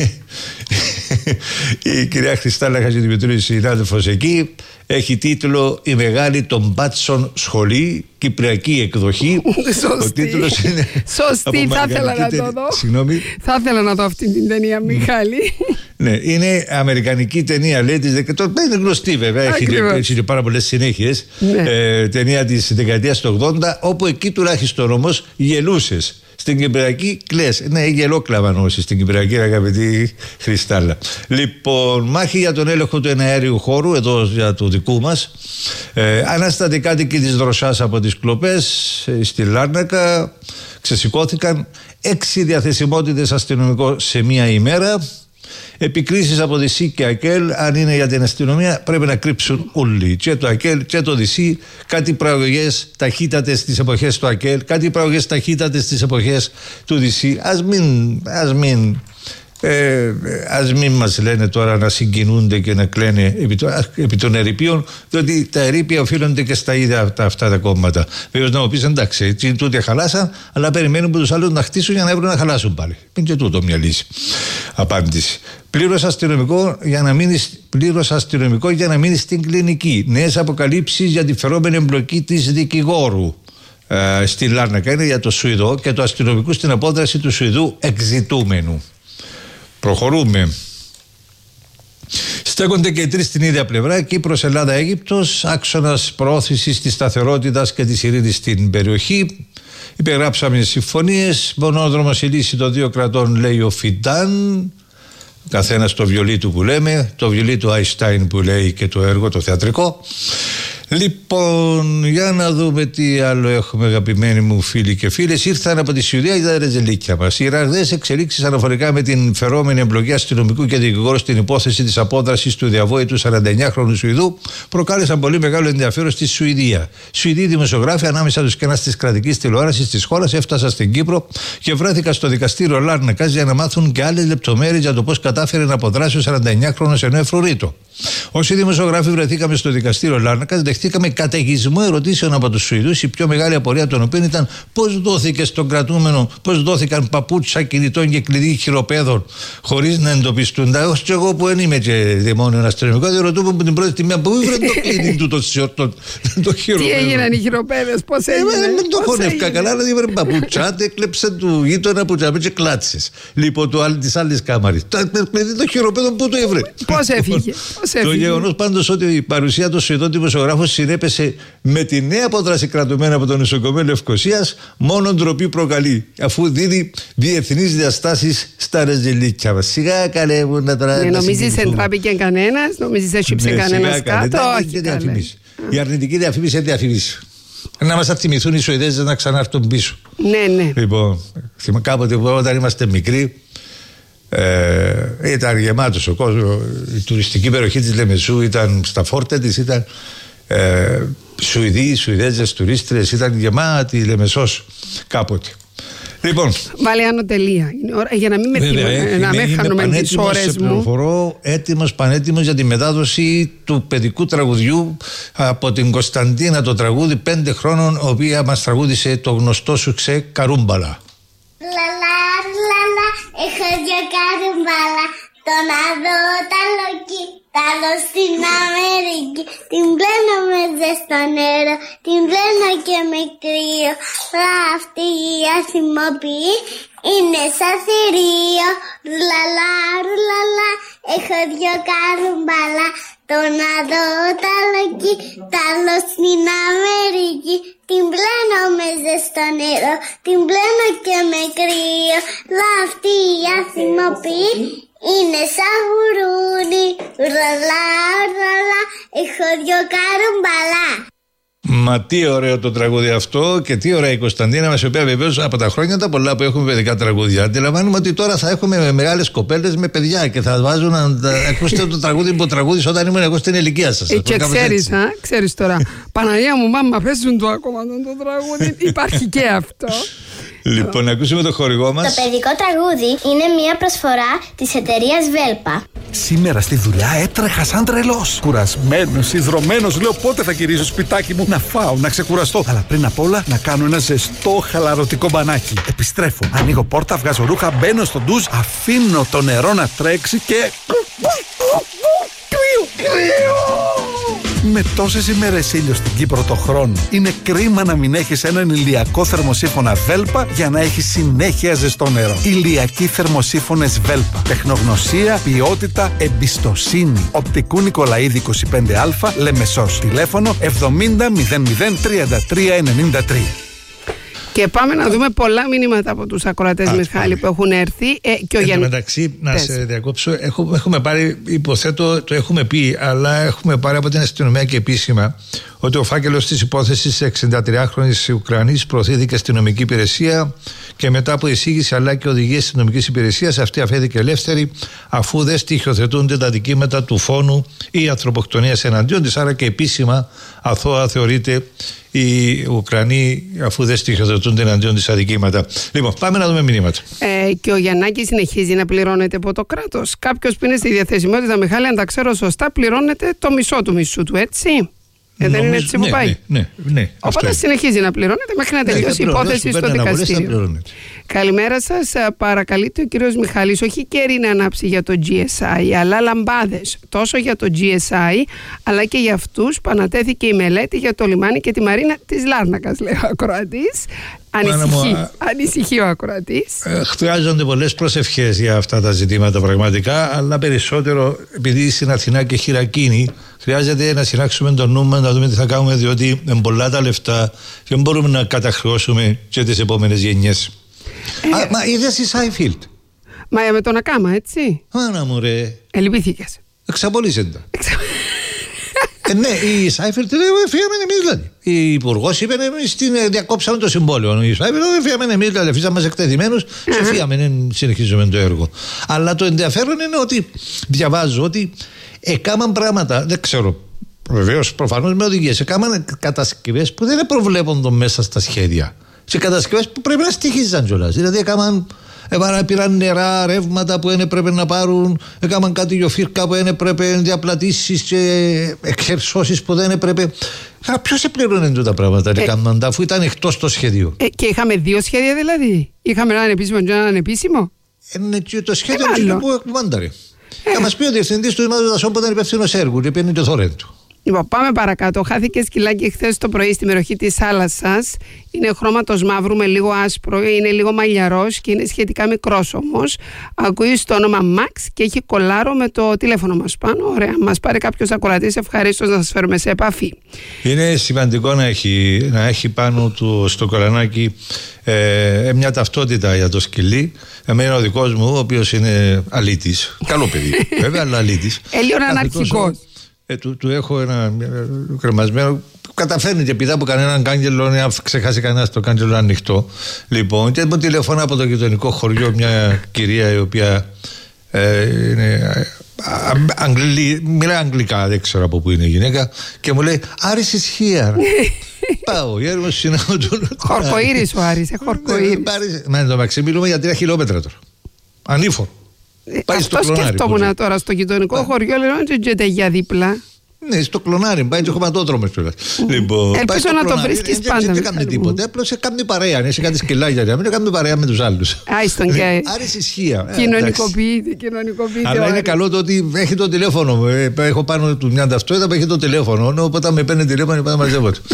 Η κυρία Χριστάλλα Χατζηδημητρίου, συνάδελφος εκεί, έχει τίτλο «Η μεγάλη των μπάτσων σχολή, κυπριακή εκδοχή». Ο τίτλος είναι... Σωστή, θα ήθελα να το δω. Συγγνώμη. Θα ήθελα να δω αυτή την ταινία, Μιχάλη. Ναι, είναι αμερικανική ταινία, λέει, της δεκαετίας. Είναι γνωστή βέβαια, έχει, έχει πάρα πολλές συνέχειες. Ναι. Ε, ταινία της δεκαετίας του ογδόντα, όπου εκεί τουλάχιστον όμως γελούσες. Στην Κυπριακή κλαις. Ναι, γελόκλαβαν όσοι στην Κυπριακή, αγαπητή Χριστάλλα. Λοιπόν, μάχη για τον έλεγχο του εναέριου χώρου, εδώ για το δικού μας. Ε, ανάστατοι κάτοικοι της Δροσάς από τις κλοπές ε, στη Λάρνακα ξεσηκώθηκαν. Έξι διαθεσιμότητες αστυνομικών σε μία ημέρα. Επικρίσεις από ΔΥΣΥ και ΑΚΕΛ, αν είναι για την αστυνομία, πρέπει να κρύψουν όλοι. Και το ΑΚΕΛ και το ΔΥΣΥ, κάτι πραγωγές ταχύτατες στις εποχές του ΑΚΕΛ, κάτι πραγωγές ταχύτατες στις εποχές του ΔΥΣΥ. Ας μην, ας μην, ε, ας μην μας λένε τώρα να συγκινούνται και να κλαίνε επί, το, επί των ερειπίων, διότι τα ερείπια οφείλονται και στα ίδια αυτά, αυτά τα κόμματα. Βέβαια να μου πεις εντάξει, έτσι τούτοι χαλάσαν, αλλά περιμένουν που τους άλλους να χτίσουν για να βρουν να χαλάσουν πάλι. Είναι και τούτο μια λύση. Απάντηση. Πλήρως αστυνομικό, για να μείνει, πλήρως αστυνομικό για να μείνει στην κλινική. Νέες αποκαλύψεις για τη φερόμενη εμπλοκή της δικηγόρου ε, στη Λάρνακα. Είναι για το Σουηδό και το αστυνομικό στην απόδραση του Σουηδού εξζητούμενου. Προχωρούμε. Στέκονται και οι τρεις στην ίδια πλευρά, Κύπρος, Ελλάδα, Αίγυπτος, άξονας προώθησης της σταθερότητας και της ειρήνης στην περιοχή. Υπεγράψαμε συμφωνίες. Μονόδρομος η λύση των δύο κρατών, λέει ο Φιντάν. Καθένας το βιολί του που λέμε, το βιολί του Αϊνστάιν που λέει και το έργο, το θεατρικό. Λοιπόν, για να δούμε τι άλλο έχουμε, αγαπημένοι μου φίλοι και φίλες. Ήρθαν από τη Σουηδία για τα ρεζελίκια μας. Οι ραγδαίες εξελίξεις αναφορικά με την φερόμενη εμπλοκή αστυνομικού και δικηγόρου στην υπόθεση της απόδρασης του διαβόητου σαρανταεννιάχρονου Σουηδού προκάλεσαν πολύ μεγάλο ενδιαφέρον στη Σουηδία. Σουηδοί δημοσιογράφοι, ανάμεσα τους κενάς της κρατικής τηλεόρασης της χώρας, έφτασαν στην Κύπρο και βρέθηκαν στο δικαστήριο Λάρνακας για να μάθουν και άλλες λεπτομέρειες για το πώς κατάφερε να αποδράσει ο σαρανταεννιάχρονος ενώ εφρουρήτο. Όσοι δημοσιογράφοι βρεθήκαμε στο δικαστήριο Λάρνακας, δεχτήκαμε καταιγισμό ερωτήσεων από τους Σουηδούς, η πιο μεγάλη απορία των οποίων ήταν πώς δόθηκε στον κρατούμενο, πώς δόθηκαν παπούτσια κινητών και κλειδί χειροπέδων χωρίς να εντοπιστούν. Τα ως και εγώ που δεν είμαι και δαιμόνιο αστυνομικό, διερωτούμε από την πρώτη στιγμή που ήβρε το κλειδί του το χειροπέδο. Τι έγιναν οι χειροπέδες, πώς έγιναν. Δεν το χωνεύκα καλά, δηλαδή ήβρε παπούτσια, έκλεψε του γείτονα που τσάπε και κλάτσες. Λοιπόν, τη άλλη κάμαρη. Το κλειδί το χειροπέδο που το ήβρε. Πώς έφυγε. Το γεγονός πάντως ότι η παρουσία των Σουηδών δημοσιογράφων συνέπεσε με τη νέα απόδραση κρατουμένη από το νοσοκομείο Λευκωσίας, μόνο ντροπή προκαλεί, αφού δίνει διεθνείς διαστάσεις στα ρεζιλίκια μας. Σιγά καλέ μου να τώρα. Ναι, νομίζεις εντράπηκε κανένας, νομίζεις έσυψε κανένας κάτω. Η αρνητική διαφήμιση είναι διαφήμιση. Να μας θυμηθούν οι Σουηδέζες να ξανάρθουν πίσω. Ναι, ναι. Λοιπόν, κάποτε όταν είμαστε μικροί, ε, ήταν γεμάτος ο κόσμος. Η τουριστική περιοχή της Λεμεσού ήταν στα φόρτα της, ήταν ε, Σουηδοί, Σουηδέζες, τουρίστρες, ήταν γεμάτη η Λεμεσός κάποτε. Λοιπόν, βάλε άνω τελεία. Για να μην με, βέβαια, θυμώ, να με χάνουμε τις ώρες μου. Πληροφορώ, έτοιμος, πανέτοιμος για τη μετάδοση του παιδικού τραγουδιού από την Κωνσταντίνα, το τραγούδι πέντε χρόνων, η οποία μας τραγούδισε το γνωστό σου ξέ Καρούμπαλα. Λαλά, λαλά, έχω δυο καρούμπαλα, το να δω τα λοκί, τα δω στην Αμερική. Την πλένω με ζεστό νερό, την πλένω και με κρύο. Αυτή η ασημοποιή είναι σαν θηρίο. Ρουλαλά, ρουλαλά, έχω δυο καρούμπαλα, το να δω τα λοκί, τα δω στην Αμερική. Την πλένω με ζεστό νερό, την πλένω και με κρύο. Αυτή η ασημοποιή είναι σαν γουρούνι. Ρολά, ρολά, έχω δυο καρούμπαλα. Μα τι ωραίο το τραγούδι αυτό και τι ωραία η Κωνσταντίνα μας, η οποία βεβαίως από τα χρόνια τα πολλά που έχουμε παιδικά τραγούδια, αντιλαμβάνουμε ότι τώρα θα έχουμε μεγάλες κοπέλες με παιδιά και θα βάζουν να ακούσετε το τραγούδι που τραγούδισε όταν ήμουν εγώ στην ηλικία σας. Ε, και ξέρεις, α, ξέρεις τώρα, Παναγία μου, μάμα, παίζουν το ακόμα το τραγούδι, υπάρχει και αυτό. Λοιπόν, να ακούσουμε το χορηγό μας. Το παιδικό τραγούδι είναι μια προσφορά της εταιρείας Βέλπα. Σήμερα στη δουλειά έτρεχα σαν τρελός. Κουρασμένος, ιδρωμένος, λέω πότε θα γυρίσω σπιτάκι μου να φάω, να ξεκουραστώ. Αλλά πριν απ' όλα να κάνω ένα ζεστό χαλαρωτικό μπανάκι. Επιστρέφω, ανοίγω πόρτα, βγάζω ρούχα, μπαίνω στο ντουζ, αφήνω το νερό να τρέξει και... Με τόσες ημέρες ήλιο στην Κύπρο το χρόνο, είναι κρίμα να μην έχεις έναν ηλιακό θερμοσύφωνα Βέλπα για να έχεις συνέχεια ζεστό νερό. Ηλιακοί θερμοσύφωνες Βέλπα. Τεχνογνωσία, ποιότητα, εμπιστοσύνη. Οπτικού Νικολαίδη είκοσι πέντε α, Λεμεσός. Τηλέφωνο εβδομήντα μηδέν μηδέν τριάντα τρία ενενήντα τρία. Και πάμε να δούμε πολλά μηνύματα από τους ακροατές, Μιχάλη, που έχουν έρθει. Ε, και ο Εν τω Γιάννη... μεταξύ, να Πες. σε διακόψω, έχουμε, έχουμε πάρει, υποθέτω, το έχουμε πει, αλλά έχουμε πάρει από την αστυνομία και επίσημα ότι ο φάκελος της υπόθεσης της εξηντατριάχρονης Ουκρανής προωθήθηκε στην νομική υπηρεσία και μετά από εισήγηση αλλά και οδηγίες της νομικής υπηρεσίας, αυτή αφέθηκε ελεύθερη, αφού δεν στοιχειοθετούνται τα δικήματα του φόνου ή ανθρωποκτονίας εναντίον της, άρα και επίσημα αθώα θεωρείται οι Ουκρανοί, αφού δεν στοιχειοθετούνται εναντίον της αδικήματα. Λοιπόν, πάμε να δούμε μηνύματα. Ε, και ο Γιαννάκης συνεχίζει να πληρώνεται από το κράτος. Κάποιος που είναι στη διαθεσιμότητα, Μιχάλη, αν τα ξέρω σωστά, πληρώνεται το μισό του μισού του, έτσι. Ε, δεν είναι έτσι που ναι, πάει. Ναι, ναι, ναι, Οπότε συνεχίζει να πληρώνεται μέχρι να τελειώσει ναι, η υπόθεση στο δικαστήριο. Καλημέρα σας. Παρακαλείται ο κύριος Μιχάλης, όχι κερί να ανάψει για το τζι ες άι, αλλά λαμπάδες. Τόσο για το τζι ες άι, αλλά και για αυτούς που ανατέθηκε η μελέτη για το λιμάνι και τη μαρίνα της Λάρνακας, λέει ο ακροατής. Ανησυχεί, ανησυχεί ο ακροατής. Ε, χρειάζονται πολλές προσευχές για αυτά τα ζητήματα πραγματικά, αλλά περισσότερο επειδή στην Αθηνά και χειρακίνη χρειάζεται να συνάξουμε το νου μας, να δούμε τι θα κάνουμε, διότι είναι πολλά τα λεφτά και δεν μπορούμε να καταχρεώσουμε και τις επόμενες γενιές. Ε, Α, μα είδες η Σάιφιλντ. Μα με τον Ακάμα, έτσι. Άνα μου ρε. Ελπίθηκες. Εξαπολύσεντα. Ε, ναι, η Σάιφερτ λέει: φύγαμε εμείς δηλαδή. Η υπουργός είπε: εμείς διακόψαμε το συμβόλαιο. Η Σάιφερτ λέει: φύγαμε εμείς δηλαδή. Αφήσαμε μας εκτεθειμένους και φύγαμε, δεν συνεχίζουμε το έργο. Αλλά το ενδιαφέρον είναι ότι διαβάζω ότι έκαναν πράγματα, δεν ξέρω. Βεβαίως, προφανώς με οδηγίες. Έκαναν κατασκευές που δεν προβλέπονται μέσα στα σχέδια. Σε κατασκευές που πρέπει να στοιχίζαν κιόλας. Δηλαδή, έκαναν. Πήραν νερά, ρεύματα που δεν έπρεπε να πάρουν, έκαναν κάτι γιοφύρκα που δεν έπρεπε, διαπλατήσεις και εξερσώσεις που δεν έπρεπε. Ποιος επληρώνει αυτά τα πράγματα, ε, έκαναν, αφού ήταν εκτός το σχέδιο. Ε, και είχαμε δύο σχέδια δηλαδή. Είχαμε έναν επίσημο και έναν ανεπίσημο. Ε, και το σχέδιο ε, που εκμάνταρε. Θα μας πει ο διευθυντής του Ιμάδου Δασόπου ήταν υπεύθυνος έργου και παίρνει το θόρεν του. Λοιπόν, πάμε παρακάτω. Χάθηκε σκυλάκι χθες το πρωί στη περιοχή της θάλασσας. Είναι χρώματος μαύρου με λίγο άσπρο, είναι λίγο μαλλιαρός και είναι σχετικά μικρός όμως. Ακούει το όνομα Max και έχει κολάρο με το τηλέφωνο μας πάνω. Ωραία. Μας πάρει κάποιος ακροατής, ευχαρίστως να σας φέρουμε σε επαφή. Είναι σημαντικό να έχει, να έχει πάνω του στο κολανάκι ε, μια ταυτότητα για το σκυλί. Εμένα ο δικός μου, ο οποίος είναι αλήτης. Καλό παιδί, βέβαια, αλλά αλήτης. Έλειον αναρχικός. Ε, του, του έχω ένα κρεμασμένο. Καταφέρνει και πηδά από κανέναν κάγκελο, αν ξεχάσει κανένα το κάγκελο ανοιχτό. Λοιπόν, και μου τηλεφωνά από το γειτονικό χωριό μια κυρία η οποία ε, είναι α, αγγλί, μιλάει αγγλικά, δεν ξέρω από πού είναι η γυναίκα, και μου λέει Άρης is here. Πάω, Γιώργος συνάω τον. Χορκοήρης ο Άρης, χορκοήρης. Μα εν τω μεταξύ μιλούμε για τρία χιλιόμετρα τώρα. Ανήφορο. Πάει αυτό στο σκεφτόμουν τώρα στο γειτονικό yeah. χωριό, λέω ότι τζέτε για δίπλα. Ναι, στο κλονάρι, πάει και χωματόδρομο κιόλα. Λοιπόν, ελπίζω να το βρίσκει πάντα. Δεν κάνει τίποτα. Απλώ σε κάνει παρέα. Αν έχει κάτι σκυλάκια, να μην κάνει παρέα με του άλλου. Άιστον και. Άρεσε ισχύα. Κοινωνικοποιείται, κοινωνικοποιείται. Αλλά είναι καλό το ότι έχει το τηλέφωνο. Έχω πάνω του μια ταυτότητα που έχει το τηλέφωνο. Οπότε με παίρνει τηλέφωνο και μαζεύω του.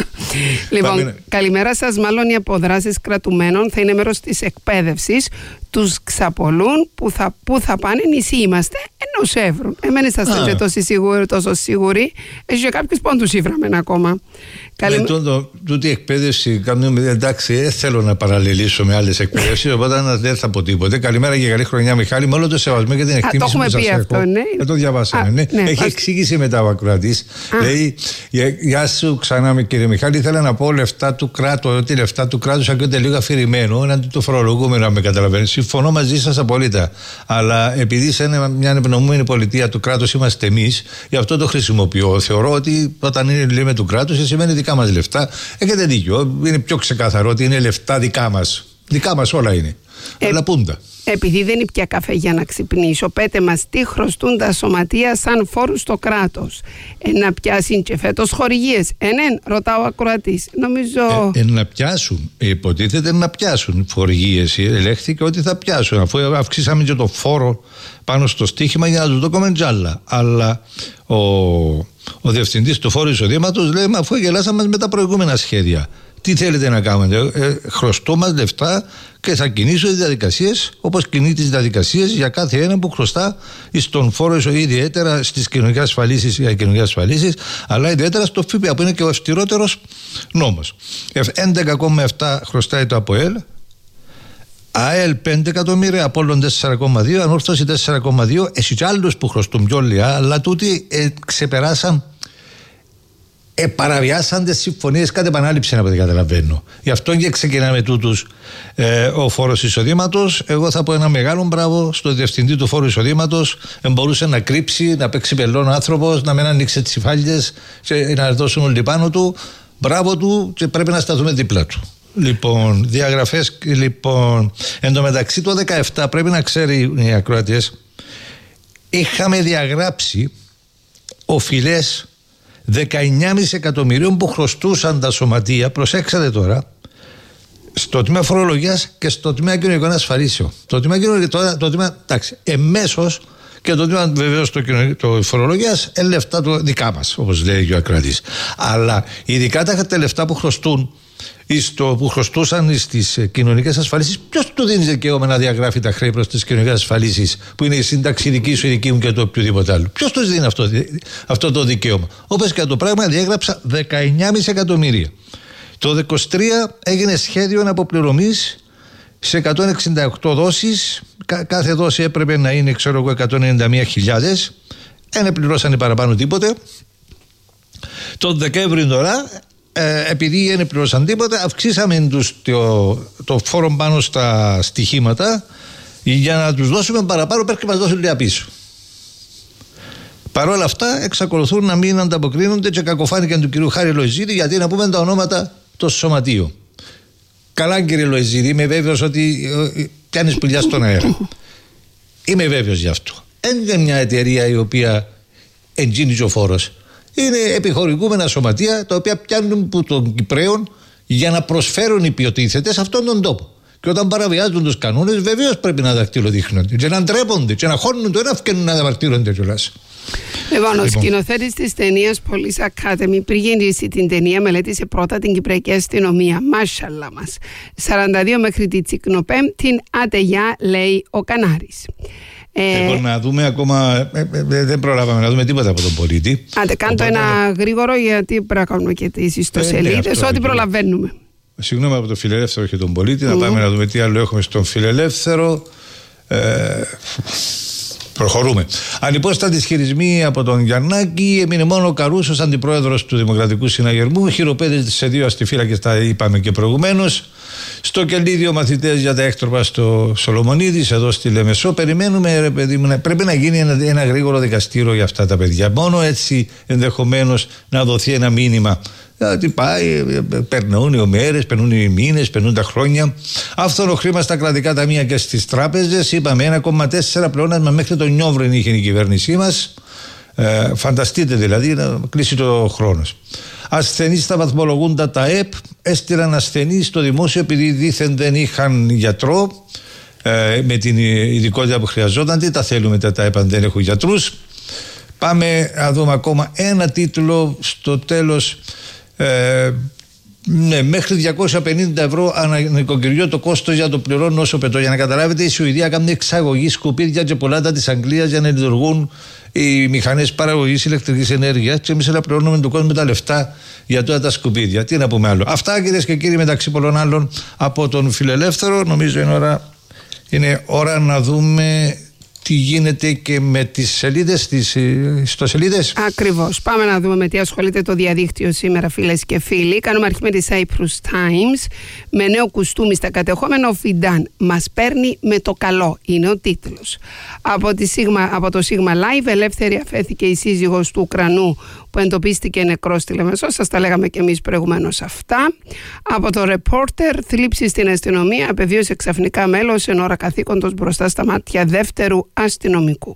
Λοιπόν, καλημέρα σας. Μάλλον οι αποδράσεις κρατουμένων θα είναι μέρος της εκπαίδευσης. Τους ξαπολούν που θα, που θα πάνε, νησί είμαστε, ενώ σε έβρουν. Εμένα είσαστε και τόσο σίγουροι, τόσο σίγουροι. Έχει και κάποιους που τους ήβραμε ακόμα. Καλη... Τούτη εκπαίδευση, εντάξει, δεν θέλω να παραλληλήσω με άλλες εκπαίδευσεις, οπότε δεν θα πω τίποτε. Καλημέρα και καλή χρονιά, Μιχάλη. Με όλο το σεβασμό και την εκτίμηση που σας έχω. Ναι. Δεν το διαβάσαμε. Α, ναι. Ναι, έχει ας... εξήγηση μετά ο ακροατής. Λέει, γεια σου ξανά, κύριε Μιχάλη. Ήθελα να πω λεφτά του κράτου, ότι λεφτά του κράτου ακούγεται λίγο αφηρημένο έναντι του φορολογούμενου, αν με καταλαβαίνει. Συμφωνώ μαζί σας απόλυτα. Αλλά επειδή σε μια ανεπνομούμενη πολιτεία του κράτους είμαστε εμείς, γι' αυτό το χρησιμοποιώ. Θεωρώ ότι όταν είναι λέμε του κράτους, σημαίνει δικά μας λεφτά. Έχετε δίκιο. Είναι πιο ξεκάθαρο ότι είναι λεφτά δικά μας. Δικά μας όλα είναι. Ε, Αλλά πούντα. Επειδή δεν είναι πια καφέ για να ξυπνήσω, πέτε μας τι χρωστούν τα σωματεία σαν φόρους στο κράτος. Ε, να πιάσουν και φέτος χορηγίες. Ενέν, ρωτάω ακροατής. Νομίζω. Ε, ε, να πιάσουν. Υποτίθεται να πιάσουν χορηγίες. Ελέγχθηκε ότι θα πιάσουν. Αφού αυξήσαμε και το φόρο πάνω στο στοίχημα για να του το κόμmen τζάλα. Αλλά ο, ο διευθυντής του φόρου εισοδήματος λέει: αφού γελάσαμε με τα προηγούμενα σχέδια. Τι θέλετε να κάνετε, ε, χρωστώ μας λεφτά και θα κινήσω τις διαδικασίες όπως κινεί τις διαδικασίες για κάθε ένα που χρωστά στον φόρο, ιδιαίτερα στις κοινωνικές ασφαλίσεις, για κοινωνικές ασφαλίσεις, αλλά ιδιαίτερα στο ΦΠΑ που είναι και ο αυστηρότερος νόμος. έντεκα κόμμα επτά χρωστάει το ΑΠΟΕΛ, ΑΕΛ πέντε εκατομμύρια, Απόλλων τέσσερα κόμμα δύο, Ανόρθωση τέσσερα κόμμα δύο, εσύ και άλλους που χρωστούν πιο λίγα, αλλά τούτοι ε, ξεπεράσαν. Ε, παραβιάσαν τις συμφωνίες κατ' επανάληψη, από ό,τι καταλαβαίνω. Γι' αυτό και ξεκινάμε τούτους ε, ο φόρος εισοδήματος. Εγώ θα πω ένα μεγάλο μπράβο στο διευθυντή του φόρου εισοδήματος. Ε, μπορούσε να κρύψει, να παίξει πελών άνθρωπος, να μην ανοίξει τις υφάλιες και να δώσουν όλοι πάνω του. Μπράβο του και πρέπει να σταθούμε δίπλα του. Λοιπόν, διαγραφές. Λοιπόν, εν τω μεταξύ το δεκαεπτά πρέπει να ξέρει οι ακροατές, είχαμε διαγράψει οφειλές δεκαεννιά κόμμα πέντε εκατομμυρίων που χρωστούσαν τα σωματεία, προσέξατε τώρα, στο τμήμα φορολογίας και στο τμήμα κοινωνικών ασφαλίσεων. Το τμήμα κοινωνικών, το τμήμα, εντάξει, εμέσως και το τμήμα βεβαίως το, το φορολογίας είναι λεφτά το δικά μας, όπως λέει και ο ακροατής. Αλλά ειδικά τα λεφτά που χρωστούν, στο, που χρωστούσαν στις κοινωνικές ασφαλίσεις, ποιος του δίνει δικαίωμα να διαγράφει τα χρέη προς τις κοινωνικές ασφαλίσεις, που είναι η σύνταξη δική σου, η δική μου και το οποιοδήποτε άλλο? Ποιος του δίνει αυτό, αυτό το δικαίωμα? Όπως και το πράγμα, διέγραψα δεκαεννιά κόμμα πέντε εκατομμύρια. Το είκοσι τρία έγινε σχέδιο αποπληρωμής σε εκατόν εξήντα οκτώ δόσεις. Κα, κάθε δόση έπρεπε να είναι, ξέρω εγώ, εκατόν ενενήντα μία χιλιάδες. Δεν πληρώσανε παραπάνω τίποτε. Το Δεκέμβριο τώρα, Ε, επειδή δεν πληρώσαν τίποτα, αυξήσαμε τους, το, το φόρο πάνω στα στοιχήματα για να τους δώσουμε παραπάνω, πρέπει να μας δώσουν λίγα πίσω. Παρ' όλα αυτά εξακολουθούν να μην ανταποκρίνονται και κακοφάνηκαν του κυρίου Χάρη Λοϊζίδη, γιατί να πούμε τα ονόματα το σωματείο. Καλά, κύριε Λοϊζίδη, είμαι βέβαιος ότι πιάνεις πουλιά στον αέρα. Είμαι βέβαιος γι' αυτό. Δεν είναι μια εταιρεία η οποία εντζήνει ο φόρος. Είναι επιχορηγούμενα σωματεία τα οποία πιάνουν από των Κυπραίων για να προσφέρουν υποτίθεται σε αυτόν τον τόπο. Και όταν παραβιάζουν τους κανόνες, βεβαίως πρέπει να δακτυλοδείχνονται και να ντρέπονται και να χώνουν το ένα και να διαμαρτύρονται κιόλας. Λοιπόν, ο σκηνοθέτης της ταινίας Police Academy, πριν γεννήσει την ταινία, μελέτησε πρώτα την Κυπριακή αστυνομία. Μάσχαλα μας. σαράντα δύο μέχρι τη Τσικνοπέμπτη, ατεγιά, λέει ο Κανάρης. Ε, λοιπόν, να δούμε ακόμα. Ε, ε, δεν προλάβαμε να δούμε τίποτα από τον πολίτη. Άντε, κάντε ένα γρήγορο, γιατί πρέπει να κάνουμε και τις ιστοσελίδες, ε, ό,τι προλαβαίνουμε. Συγγνώμη από τον Φιλελεύθερο και τον πολίτη, mm. να πάμε να δούμε τι άλλο έχουμε στον Φιλελεύθερο. Ε, προχωρούμε. Ανυπόστατη ισχυρισμοί από τον Γιαννάκη, έμεινε μόνο ο Καρούσος, αντιπρόεδρος του Δημοκρατικού Συναγερμού. Χειροπέδεται σε δύο αστιφύλακες, τα είπαμε και προηγουμένως. Στο Κελίδιο μαθητές για τα έκτροπα στο Σολομονίδης, εδώ στη Λεμεσό. Περιμένουμε, ρε παιδί μου, πρέπει να γίνει ένα, ένα γρήγορο δικαστήριο για αυτά τα παιδιά. Μόνο έτσι ενδεχομένως να δοθεί ένα μήνυμα. Τι πάει, περνούν οι μέρες, περνούν οι μήνες, περνούν τα χρόνια. Αυθόρο χρήμα στα κρατικά ταμεία και στις τράπεζες. Είπαμε ένα κόμμα τέσσερα πλεόνασμα μέχρι τον Νιόβρεν είχε η κυβέρνησή μας. Ε, φανταστείτε δηλαδή να κλείσει το χρόνος. Ασθενείς θα βαθμολογούν τα ΤΑΕΠ. Έστειλαν ασθενείς στο δημόσιο επειδή δήθεν δεν είχαν γιατρό ε, με την ειδικότητα που χρειαζόταν. Τι τα θέλουμε τα ΤΑΕΠ αν δεν έχουν γιατρούς. Πάμε να δούμε ακόμα ένα τίτλο στο τέλος. Ε, ναι, μέχρι διακόσια πενήντα ευρώ ανά νοικοκυριό το κόστος για το πληρώνουν όσο πετώ. Για να καταλάβετε, η Σουηδία κάνει εξαγωγή σκουπίδια και πολλάτα της Αγγλίας για να λειτουργούν οι μηχανές παραγωγής ηλεκτρικής ενέργειας και εμείς να πληρώνουμε τον κόσμο τα λεφτά για τώρα τα σκουπίδια. Τι να πούμε άλλο. Αυτά, κυρίες και κύριοι, μεταξύ πολλών άλλων από τον Φιλελεύθερο. Νομίζω είναι ώρα, είναι ώρα να δούμε τι γίνεται και με τις σελίδες, τις ιστοσελίδες. Ακριβώς. Πάμε να δούμε με τι ασχολείται το διαδίκτυο σήμερα, φίλες και φίλοι. Κάνουμε αρχή με τη Cyprus Times. Με νέο κουστούμι στα κατεχόμενα, ο Φιντάν μας παίρνει με το καλό. Είναι ο τίτλος. Από, τη Sigma, από το Sigma Live, ελεύθερη αφέθηκε η σύζυγος του Ουκρανού που εντοπίστηκε νεκρός στη Λεμεσό. Σας τα λέγαμε και εμείς προηγουμένως αυτά. Από το Reporter, θλίψη στην αστυνομία, απεβίωσε ξαφνικά μέλος εν ώρα καθήκοντος μπροστά στα μάτια δεύτερου αστυνομικού.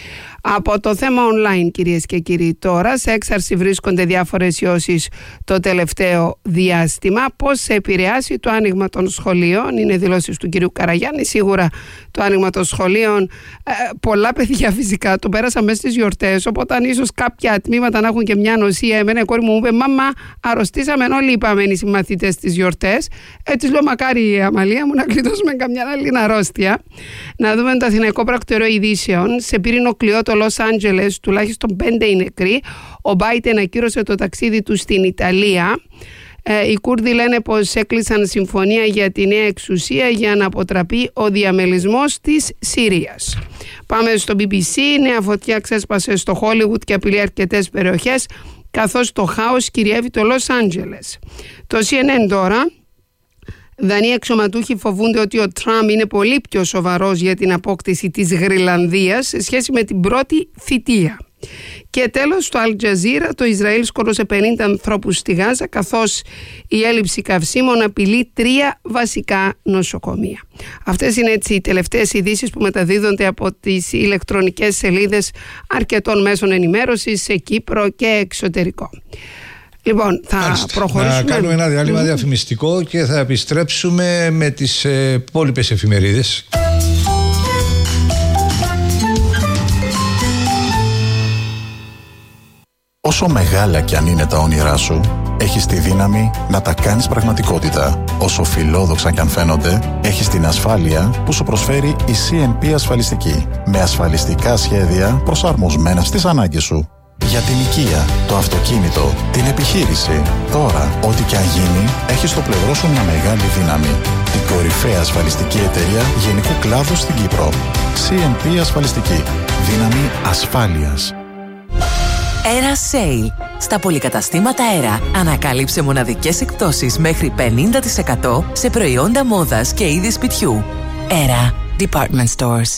Από το θέμα online, κυρίες και κύριοι, τώρα σε έξαρση βρίσκονται διάφορες ιώσεις το τελευταίο διάστημα. Πώς σε επηρεάσει το άνοιγμα των σχολείων, είναι δηλώσεις του κυρίου Καραγιάννη. Σίγουρα το άνοιγμα των σχολείων, ε, πολλά παιδιά φυσικά το πέρασαν μέσα στις γιορτές, οπότε αν ίσως κάποια τμήματα να έχουν και μια νοσία. Εμένα η κόρη μου μου είπε, μαμά, αρρωστήσαμε όλοι οι παμένοι συμμαθητές στις γιορτές. Έτσι λέω, μακάρι η Αμαλία μου να κλειτώσουμε καμιά άλλη αρρώστια. Να δούμε το Αθηναϊκό Πρακτορείο Ειδήσεων. Σε πύρινο κλειό το Λος Άντζελες, τουλάχιστον πέντε είναι νεκροί. Ο Μπάιντεν ακύρωσε το ταξίδι του στην Ιταλία. Ε, οι Κούρδοι λένε πως έκλεισαν συμφωνία για τη νέα εξουσία για να αποτραπεί ο διαμελισμός της Συρίας. Πάμε στο μπι μπι σι. Νέα φωτιά ξέσπασε στο Χόλιγουτ και απειλεί αρκετές περιοχές, καθώς το χάος κυριεύει το Λος Άντζελες. Το σι εν εν τώρα. Δανείοι αξιωματούχοι φοβούνται ότι ο Τραμπ είναι πολύ πιο σοβαρός για την απόκτηση της Γρυλανδίας σε σχέση με την πρώτη θητεία. Και τέλος, στο Αλ Τζαζίρα, το Ισραήλ σκότωσε πενήντα ανθρώπους στη Γάζα, καθώς η έλλειψη καυσίμων απειλεί τρία βασικά νοσοκομεία. Αυτές είναι έτσι οι τελευταίες ειδήσεις που μεταδίδονται από τις ηλεκτρονικές σελίδες αρκετών μέσων ενημέρωσης σε Κύπρο και εξωτερικό. Λοιπόν, θα Άλιστα. προχωρήσουμε. Να κάνουμε ένα διάλειμμα mm. διαφημιστικό και θα επιστρέψουμε με τις ε, υπόλοιπες εφημερίδες. Όσο μεγάλα κι αν είναι τα όνειρά σου, έχεις τη δύναμη να τα κάνεις πραγματικότητα. Όσο φιλόδοξα κι αν φαίνονται, έχεις την ασφάλεια που σου προσφέρει η σι εν πι Ασφαλιστική. Με ασφαλιστικά σχέδια προσαρμοσμένα στις ανάγκες σου. Για την οικία, το αυτοκίνητο, την επιχείρηση. Τώρα, ό,τι και αν γίνει, έχει στο πλευρό σου μια μεγάλη δύναμη. Η κορυφαία ασφαλιστική εταιρεία γενικού κλάδου στην Κύπρο. σι εν πι Ασφαλιστική. Δύναμη ασφάλειας. Era Sale. Στα πολυκαταστήματα Era ανακάλυψε μοναδικές εκπτώσεις μέχρι πενήντα τοις εκατό σε προϊόντα μόδας και είδη σπιτιού. Era Department Stores.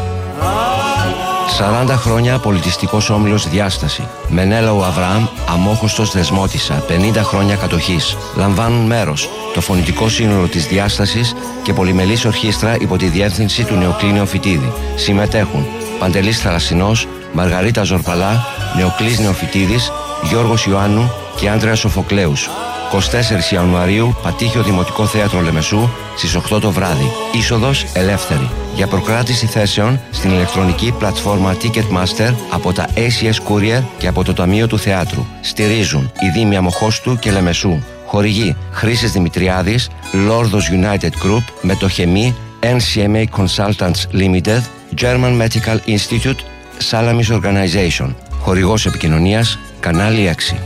σαράντα χρόνια πολιτιστικός όμιλος Διάσταση. Μενέλαου Αβραάμ, αμόχωστος Δεσμότισσα, πενήντα χρόνια κατοχής. Λαμβάνουν μέρος το φωνητικό σύνολο της Διάστασης και πολυμελής ορχήστρα υπό τη διεύθυνση του Νεοκλήνιο Φοιτίδη. Συμμετέχουν Παντελής Θαλασσινός, Μαργαρίτα Ζορπαλά, Νεοκλής Νεοφοιτίδης, Γιώργος Ιωάννου, και Άντρεα Σοφοκλέους. εικοστή τέταρτη Ιανουαρίου, Πατήχιο Δημοτικό Θέατρο Λεμεσού, στις οκτώ το βράδυ. Είσοδος ελεύθερη. Για προκράτηση θέσεων στην ηλεκτρονική πλατφόρμα Ticketmaster από τα έι σι ες Courier και από το Ταμείο του Θεάτρου. Στηρίζουν η Δήμη Αμοχώστου και Λεμεσού. Χορηγεί Χρήσης Δημητριάδης, Λόρδος United Group, Μετοχεμή, εν σι εμ έι Consultants Limited, German Medical Institute, Salamis Organization. Χορηγός επικοινωνίας, κανάλι έξι.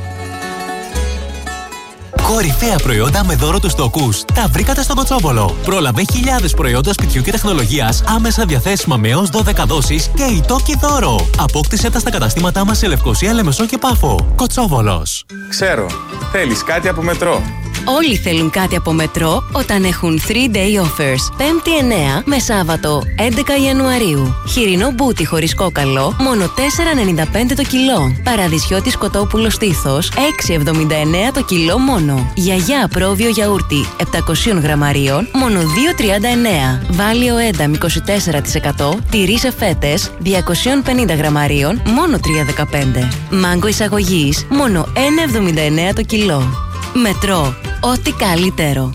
Κορυφαία προϊόντα με δώρο τους τοκούς. Τα βρήκατε στο Κοτσόβολο. Πρόλαβε χιλιάδες προϊόντα σπιτιού και τεχνολογίας άμεσα διαθέσιμα με έως δώδεκα δόσεις και η τόκη δώρο. Απόκτησε τα στα καταστήματά μας σε Λευκοσία, Λεμεσό και Πάφο. Κοτσόβολος. Ξέρω. Θέλεις κάτι από Μετρό. Όλοι θέλουν κάτι από Μετρό όταν έχουν three day offers. Πέμπτη εννέα με Σάββατο έντεκα Ιανουαρίου. Χοιρινό μπούτι χωρίς κόκαλο, μόνο τέσσερα ενενήντα πέντε το κιλό. Παραδεισιώτης κοτόπουλο στήθος, έξι εβδομήντα εννέα το κιλό μόνο. Γιαγιά πρόβιο γιαούρτι επτακόσια γραμμαρίων, μόνο δύο τριάντα εννέα. Βάλιο ένταμ είκοσι τέσσερα τοις εκατό, τυρί σε φέτες διακόσια πενήντα γραμμαρίων, μόνο τρία δεκαπέντε. Μάγκο εισαγωγής, μόνο ένα εβδομήντα εννέα το κιλό. Μετρό, ό,τι καλύτερο.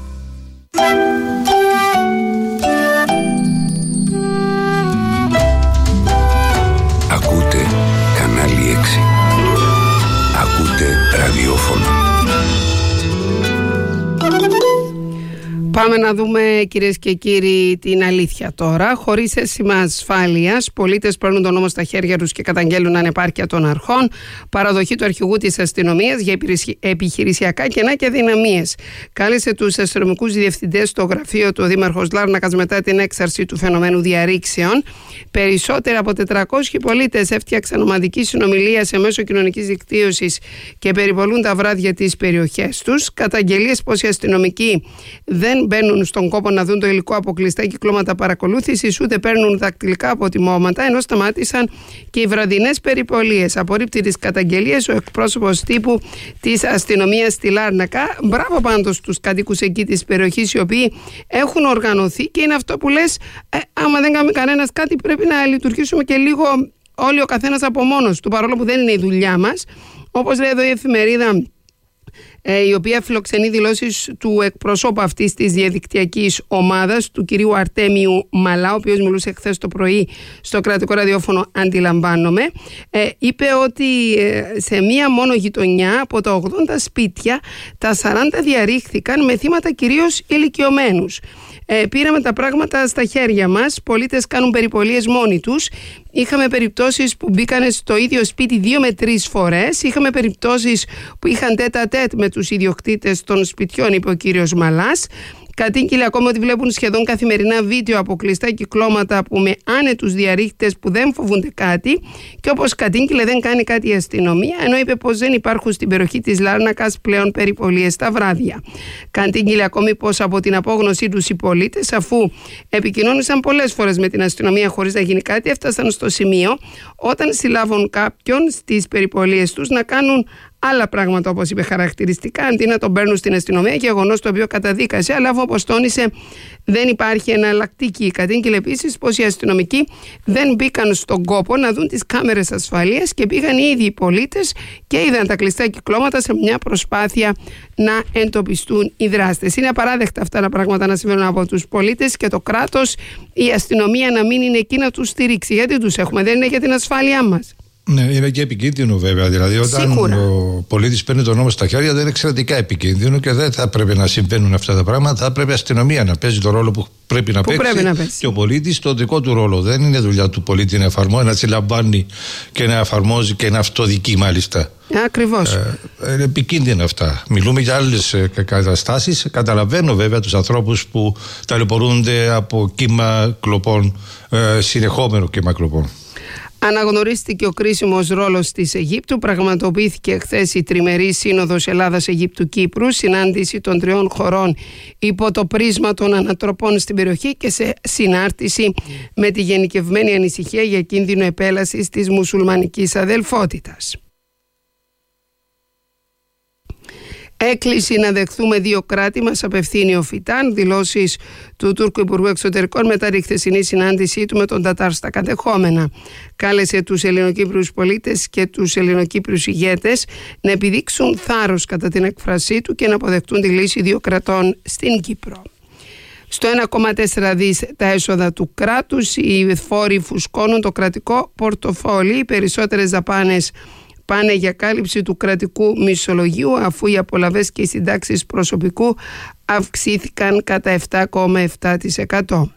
Ακούτε κανάλι έξι. Ακούτε ραδιόφωνο. Πάμε να δούμε, κυρίες και κύριοι, την αλήθεια τώρα. Χωρίς αίσθημα ασφάλειας, πολίτες παίρνουν τον νόμο στα χέρια τους και καταγγέλνουν ανεπάρκεια των αρχών. Παραδοχή του αρχηγού της αστυνομίας για επιχειρησιακά κενά και αδυναμίες. Κάλεσε τους αστυνομικούς διευθυντές στο γραφείο του Δήμαρχος Λάρνακας μετά την έξαρση του φαινομένου διαρρήξεων. Περισσότεροι από τετρακόσιοι πολίτες έφτιαξαν ομαδική συνομιλία σε μέσο κοινωνικής δικτύωσης και περιπολούν τα βράδια τις περιοχές τους. Καταγγελίες πως οι αστυνομικοί δεν μπαίνουν στον κόπο να δουν το υλικό από κλειστά κυκλώματα παρακολούθησης, ούτε παίρνουν δακτυλικά αποτιμώματα, ενώ σταμάτησαν και οι βραδινές περιπολίες. Απορρίπτει τις καταγγελίες ο εκπρόσωπος τύπου της αστυνομίας στη Λάρνακα. Μπράβο πάντως στους κατοίκους εκεί της περιοχής, οι οποίοι έχουν οργανωθεί, και είναι αυτό που λες, ε, άμα δεν κάνει κανένας κάτι, πρέπει να λειτουργήσουμε και λίγο όλοι ο καθένας από μόνος του, παρόλο που δεν είναι η δουλειά μας. Όπως λέει εδώ η εφημερίδα, η οποία φιλοξενεί δηλώσεις του εκπροσώπου αυτής της διαδικτυακής ομάδας, του κυρίου Αρτέμιου Μαλά, ο οποίος μιλούσε χθες το πρωί στο κρατικό ραδιόφωνο «Αντιλαμβάνομαι». Ε, είπε ότι σε μία μόνο γειτονιά από τα ογδόντα σπίτια, τα σαράντα διαρρήχθηκαν με θύματα κυρίως ηλικιωμένους. Ε, πήραμε τα πράγματα στα χέρια μας. Πολίτες κάνουν περιπολίες μόνοι τους. Είχαμε περιπτώσεις που μπήκαν στο ίδιο σπίτι δύο με τρεις φορές. Είχαμε περιπτώσεις που είχαν τέτα τέτ με τους ιδιοκτήτες των σπιτιών, είπε ο κύριος Μαλάς. Κατήγγειλε ακόμα ότι βλέπουν σχεδόν καθημερινά βίντεο από κλειστά κυκλώματα που με άνετους διαρρήχτες που δεν φοβούνται κάτι, και όπως κατήγγειλε δεν κάνει κάτι η αστυνομία, ενώ είπε πως δεν υπάρχουν στην περιοχή της Λάρνακας πλέον περιπολίες τα βράδια. Κατήγγειλε ακόμη πως από την απόγνωσή τους οι πολίτες, αφού επικοινώνησαν πολλές φορές με την αστυνομία χωρίς να γίνει κάτι, έφτασαν στο σημείο όταν συλλάβουν κάποιον στις περιπολίες τους να κάνουν άλλα πράγματα, όπως είπε χαρακτηριστικά, αντί να τον παίρνουν στην αστυνομία, γεγονός το οποίο καταδίκασε, αλλά όπως τόνισε δεν υπάρχει εναλλακτική. Κατήγγειλε επίσης πως οι αστυνομικοί δεν μπήκαν στον κόπο να δουν τις κάμερες ασφαλείας και πήγαν οι ίδιοι οι πολίτες και είδαν τα κλειστά κυκλώματα σε μια προσπάθεια να εντοπιστούν οι δράστες. Είναι απαράδεκτα αυτά τα πράγματα να συμβαίνουν από τους πολίτες, και το κράτος, η αστυνομία να μην είναι εκεί να τους στηρίξει. Γιατί τους έχουμε, δεν είναι για την ασφάλειά μας. Ναι, είναι και επικίνδυνο βέβαια. Δηλαδή, όταν Σίγουρα. ο πολίτης παίρνει τον νόμο στα χέρια, δεν είναι εξαιρετικά επικίνδυνο και δεν θα πρέπει να συμβαίνουν αυτά τα πράγματα. Θα πρέπει η αστυνομία να παίζει τον ρόλο που πρέπει να, που παίξει, πρέπει να παίξει. Και ο πολίτης το δικό του ρόλο. Δεν είναι δουλειά του πολίτη να εφαρμόζει, να συλλαμβάνει και να εφαρμόζει και να αυτοδικεί μάλιστα. Ακριβώς. Ε, είναι επικίνδυνα αυτά. Μιλούμε για άλλες ε, καταστάσεις. Καταλαβαίνω βέβαια τους ανθρώπους που ταλαιπωρούνται από κύμα κλοπών, ε, συνεχόμενο κύμα κλοπών. Αναγνωρίστηκε ο κρίσιμος ρόλος της Αιγύπτου. Πραγματοποιήθηκε χθες η τριμερή σύνοδος Ελλάδας-Αιγύπτου-Κύπρου, συνάντηση των τριών χωρών υπό το πρίσμα των ανατροπών στην περιοχή και σε συνάρτηση με τη γενικευμένη ανησυχία για κίνδυνο επέλασης της μουσουλμανικής αδελφότητας. Έκκληση να δεχθούμε δύο κράτη μας απευθύνει ο Φιτάν, δηλώσεις του Τούρκου Υπουργού Εξωτερικών μετά τη χθεσινή συνάντησή του με τον Τατάρ στα κατεχόμενα. Κάλεσε τους Ελληνοκύπριους πολίτες και τους Ελληνοκύπριους ηγέτες να επιδείξουν θάρρος κατά την έκφρασή του και να αποδεχτούν τη λύση δύο κρατών στην Κύπρο. Στο ένα κόμμα τέσσερα δις τα έσοδα του κράτους, οι φόροι φουσκώνουν το κρατικό πορτοφόλι, οι περισσότερες δαπάνες πάνε για κάλυψη του κρατικού μισολογίου, αφού οι απολαβές και οι συντάξεις προσωπικού αυξήθηκαν κατά επτά κόμμα επτά τοις εκατό.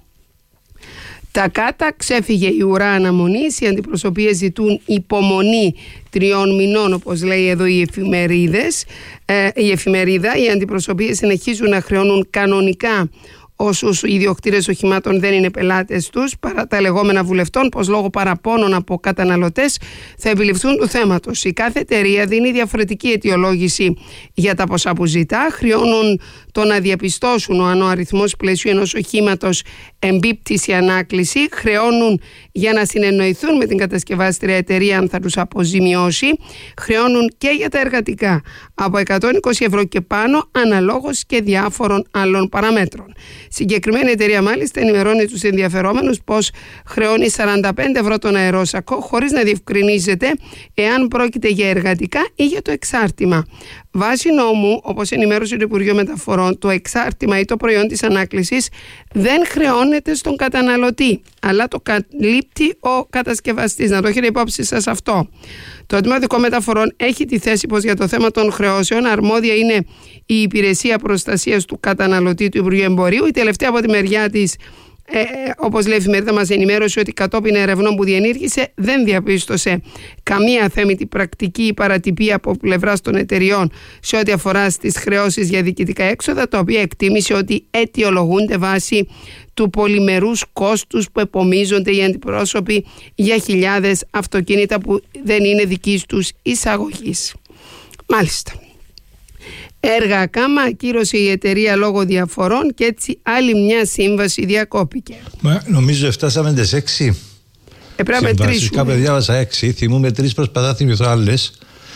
Τα κάτα ξέφυγε η ουρά αναμονής, οι αντιπροσωπείες ζητούν υπομονή τριών μηνών, όπως λέει εδώ οι εφημερίδες, ε, η εφημερίδα. Οι αντιπροσωπείες συνεχίζουν να χρεώνουν κανονικά όσους οι ιδιοκτήτες οχημάτων δεν είναι πελάτες τους, παρά τα λεγόμενα βουλευτών πως λόγω παραπώνων από καταναλωτές θα επιληφθούν του θέματος. Η κάθε εταιρεία δίνει διαφορετική αιτιολόγηση για τα ποσά που ζητά. Χρειώνουν το να διαπιστώσουν αν ο αριθμός πλαισίου ενός οχήματος εμπίπτει σε ανάκληση, χρεώνουν για να συνεννοηθούν με την κατασκευάστρια εταιρεία αν θα τους αποζημιώσει, χρεώνουν και για τα εργατικά από εκατόν είκοσι ευρώ και πάνω, αναλόγως και διάφορων άλλων παραμέτρων. Συγκεκριμένη εταιρεία μάλιστα ενημερώνει τους ενδιαφερόμενους πως χρεώνει σαράντα πέντε ευρώ τον αερόσακο, χωρίς να διευκρινίζεται εάν πρόκειται για εργατικά ή για το εξάρτημα. Βάσει νόμου, όπως ενημέρωσε το Υπουργείο Μεταφορών, το εξάρτημα ή το προϊόν της ανάκλησης δεν χρεώνεται στον καταναλωτή, αλλά το καλύπτει ο κατασκευαστής. Να το έχετε υπόψη σας αυτό. Το Τμήμα Οδικών Μεταφορών έχει τη θέση πως για το θέμα των χρεώσεων αρμόδια είναι η Υπηρεσία Προστασίας του Καταναλωτή του Υπουργείου Εμπορίου. Η τελευταία από τη μεριά της, Ε, όπως λέει η εφημερίδα, μας ενημέρωσε ότι κατόπιν ερευνών που διενήργησε δεν διαπίστωσε καμία θέμητη πρακτική ή παρατυπία από πλευράς των εταιριών σε ό,τι αφορά στις χρεώσεις για διοικητικά έξοδα, τα οποία εκτίμησε ότι αιτιολογούνται βάσει του πολυμερούς κόστους που επομίζονται οι αντιπρόσωποι για χιλιάδες αυτοκίνητα που δεν είναι δικής τους εισαγωγής. Μάλιστα. Έργα Ακάμα ακύρωσε η εταιρεία λόγω διαφορών και έτσι άλλη μια σύμβαση διακόπηκε. Μα, νομίζω φτάσαμε τις έξι. Ε, πρέπει να μετρήσουμε. Κάπου διάβασα έξι, θυμούμε τρεις, προσπαθά να θυμηθώ άλλες.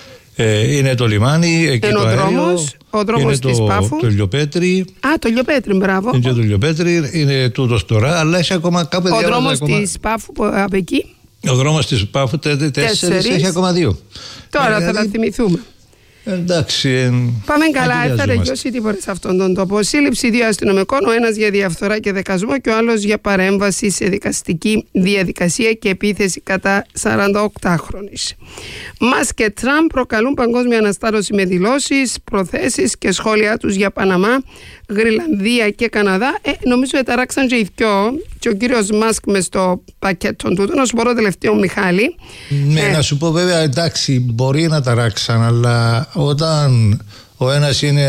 Ε, είναι το λιμάνι, εκεί είναι το ο αέριο, δρόμος, ο δρόμος είναι της το, Πάφου. το Λιοπέτρι. Α, το Λιοπέτρι, μπράβο. Είναι το Λιοπέτρι, είναι τούτος τώρα, αλλά έχει ακόμα κάπου διάβασα. Ο δρόμος ακόμα... της Πάφου από εκεί. Ο δρόμος της Πάφου τε, τέσσερις, έχει ακόμα δύο. Τώρα ε, θα τα θυμηθούμε. Εντάξει. Ε, Πάμε καλά, θα τελειώσει τίποτα σε αυτόν τον τόπο. Σύλληψη δύο αστυνομικών, ο ένας για διαφθορά και δεκασμό και ο άλλος για παρέμβαση σε δικαστική διαδικασία και επίθεση κατά σαρανταοκτάχρονης. Μάσκ και Τραμπ προκαλούν παγκόσμια αναστάτωση με δηλώσεις, προθέσεις και σχόλιά τους για Παναμά, Γρυλανδία και Καναδά. Ε, νομίζω εταράξαν και οι δυο, και ο κύριος Μάσκ μες στο πακέτο του. Να σου πω το τελευταίο, Μιχάλη. Ναι, ε, να σου πω βέβαια, εντάξει, μπορεί να ταράξαν, αλλά όταν ο ένας είναι,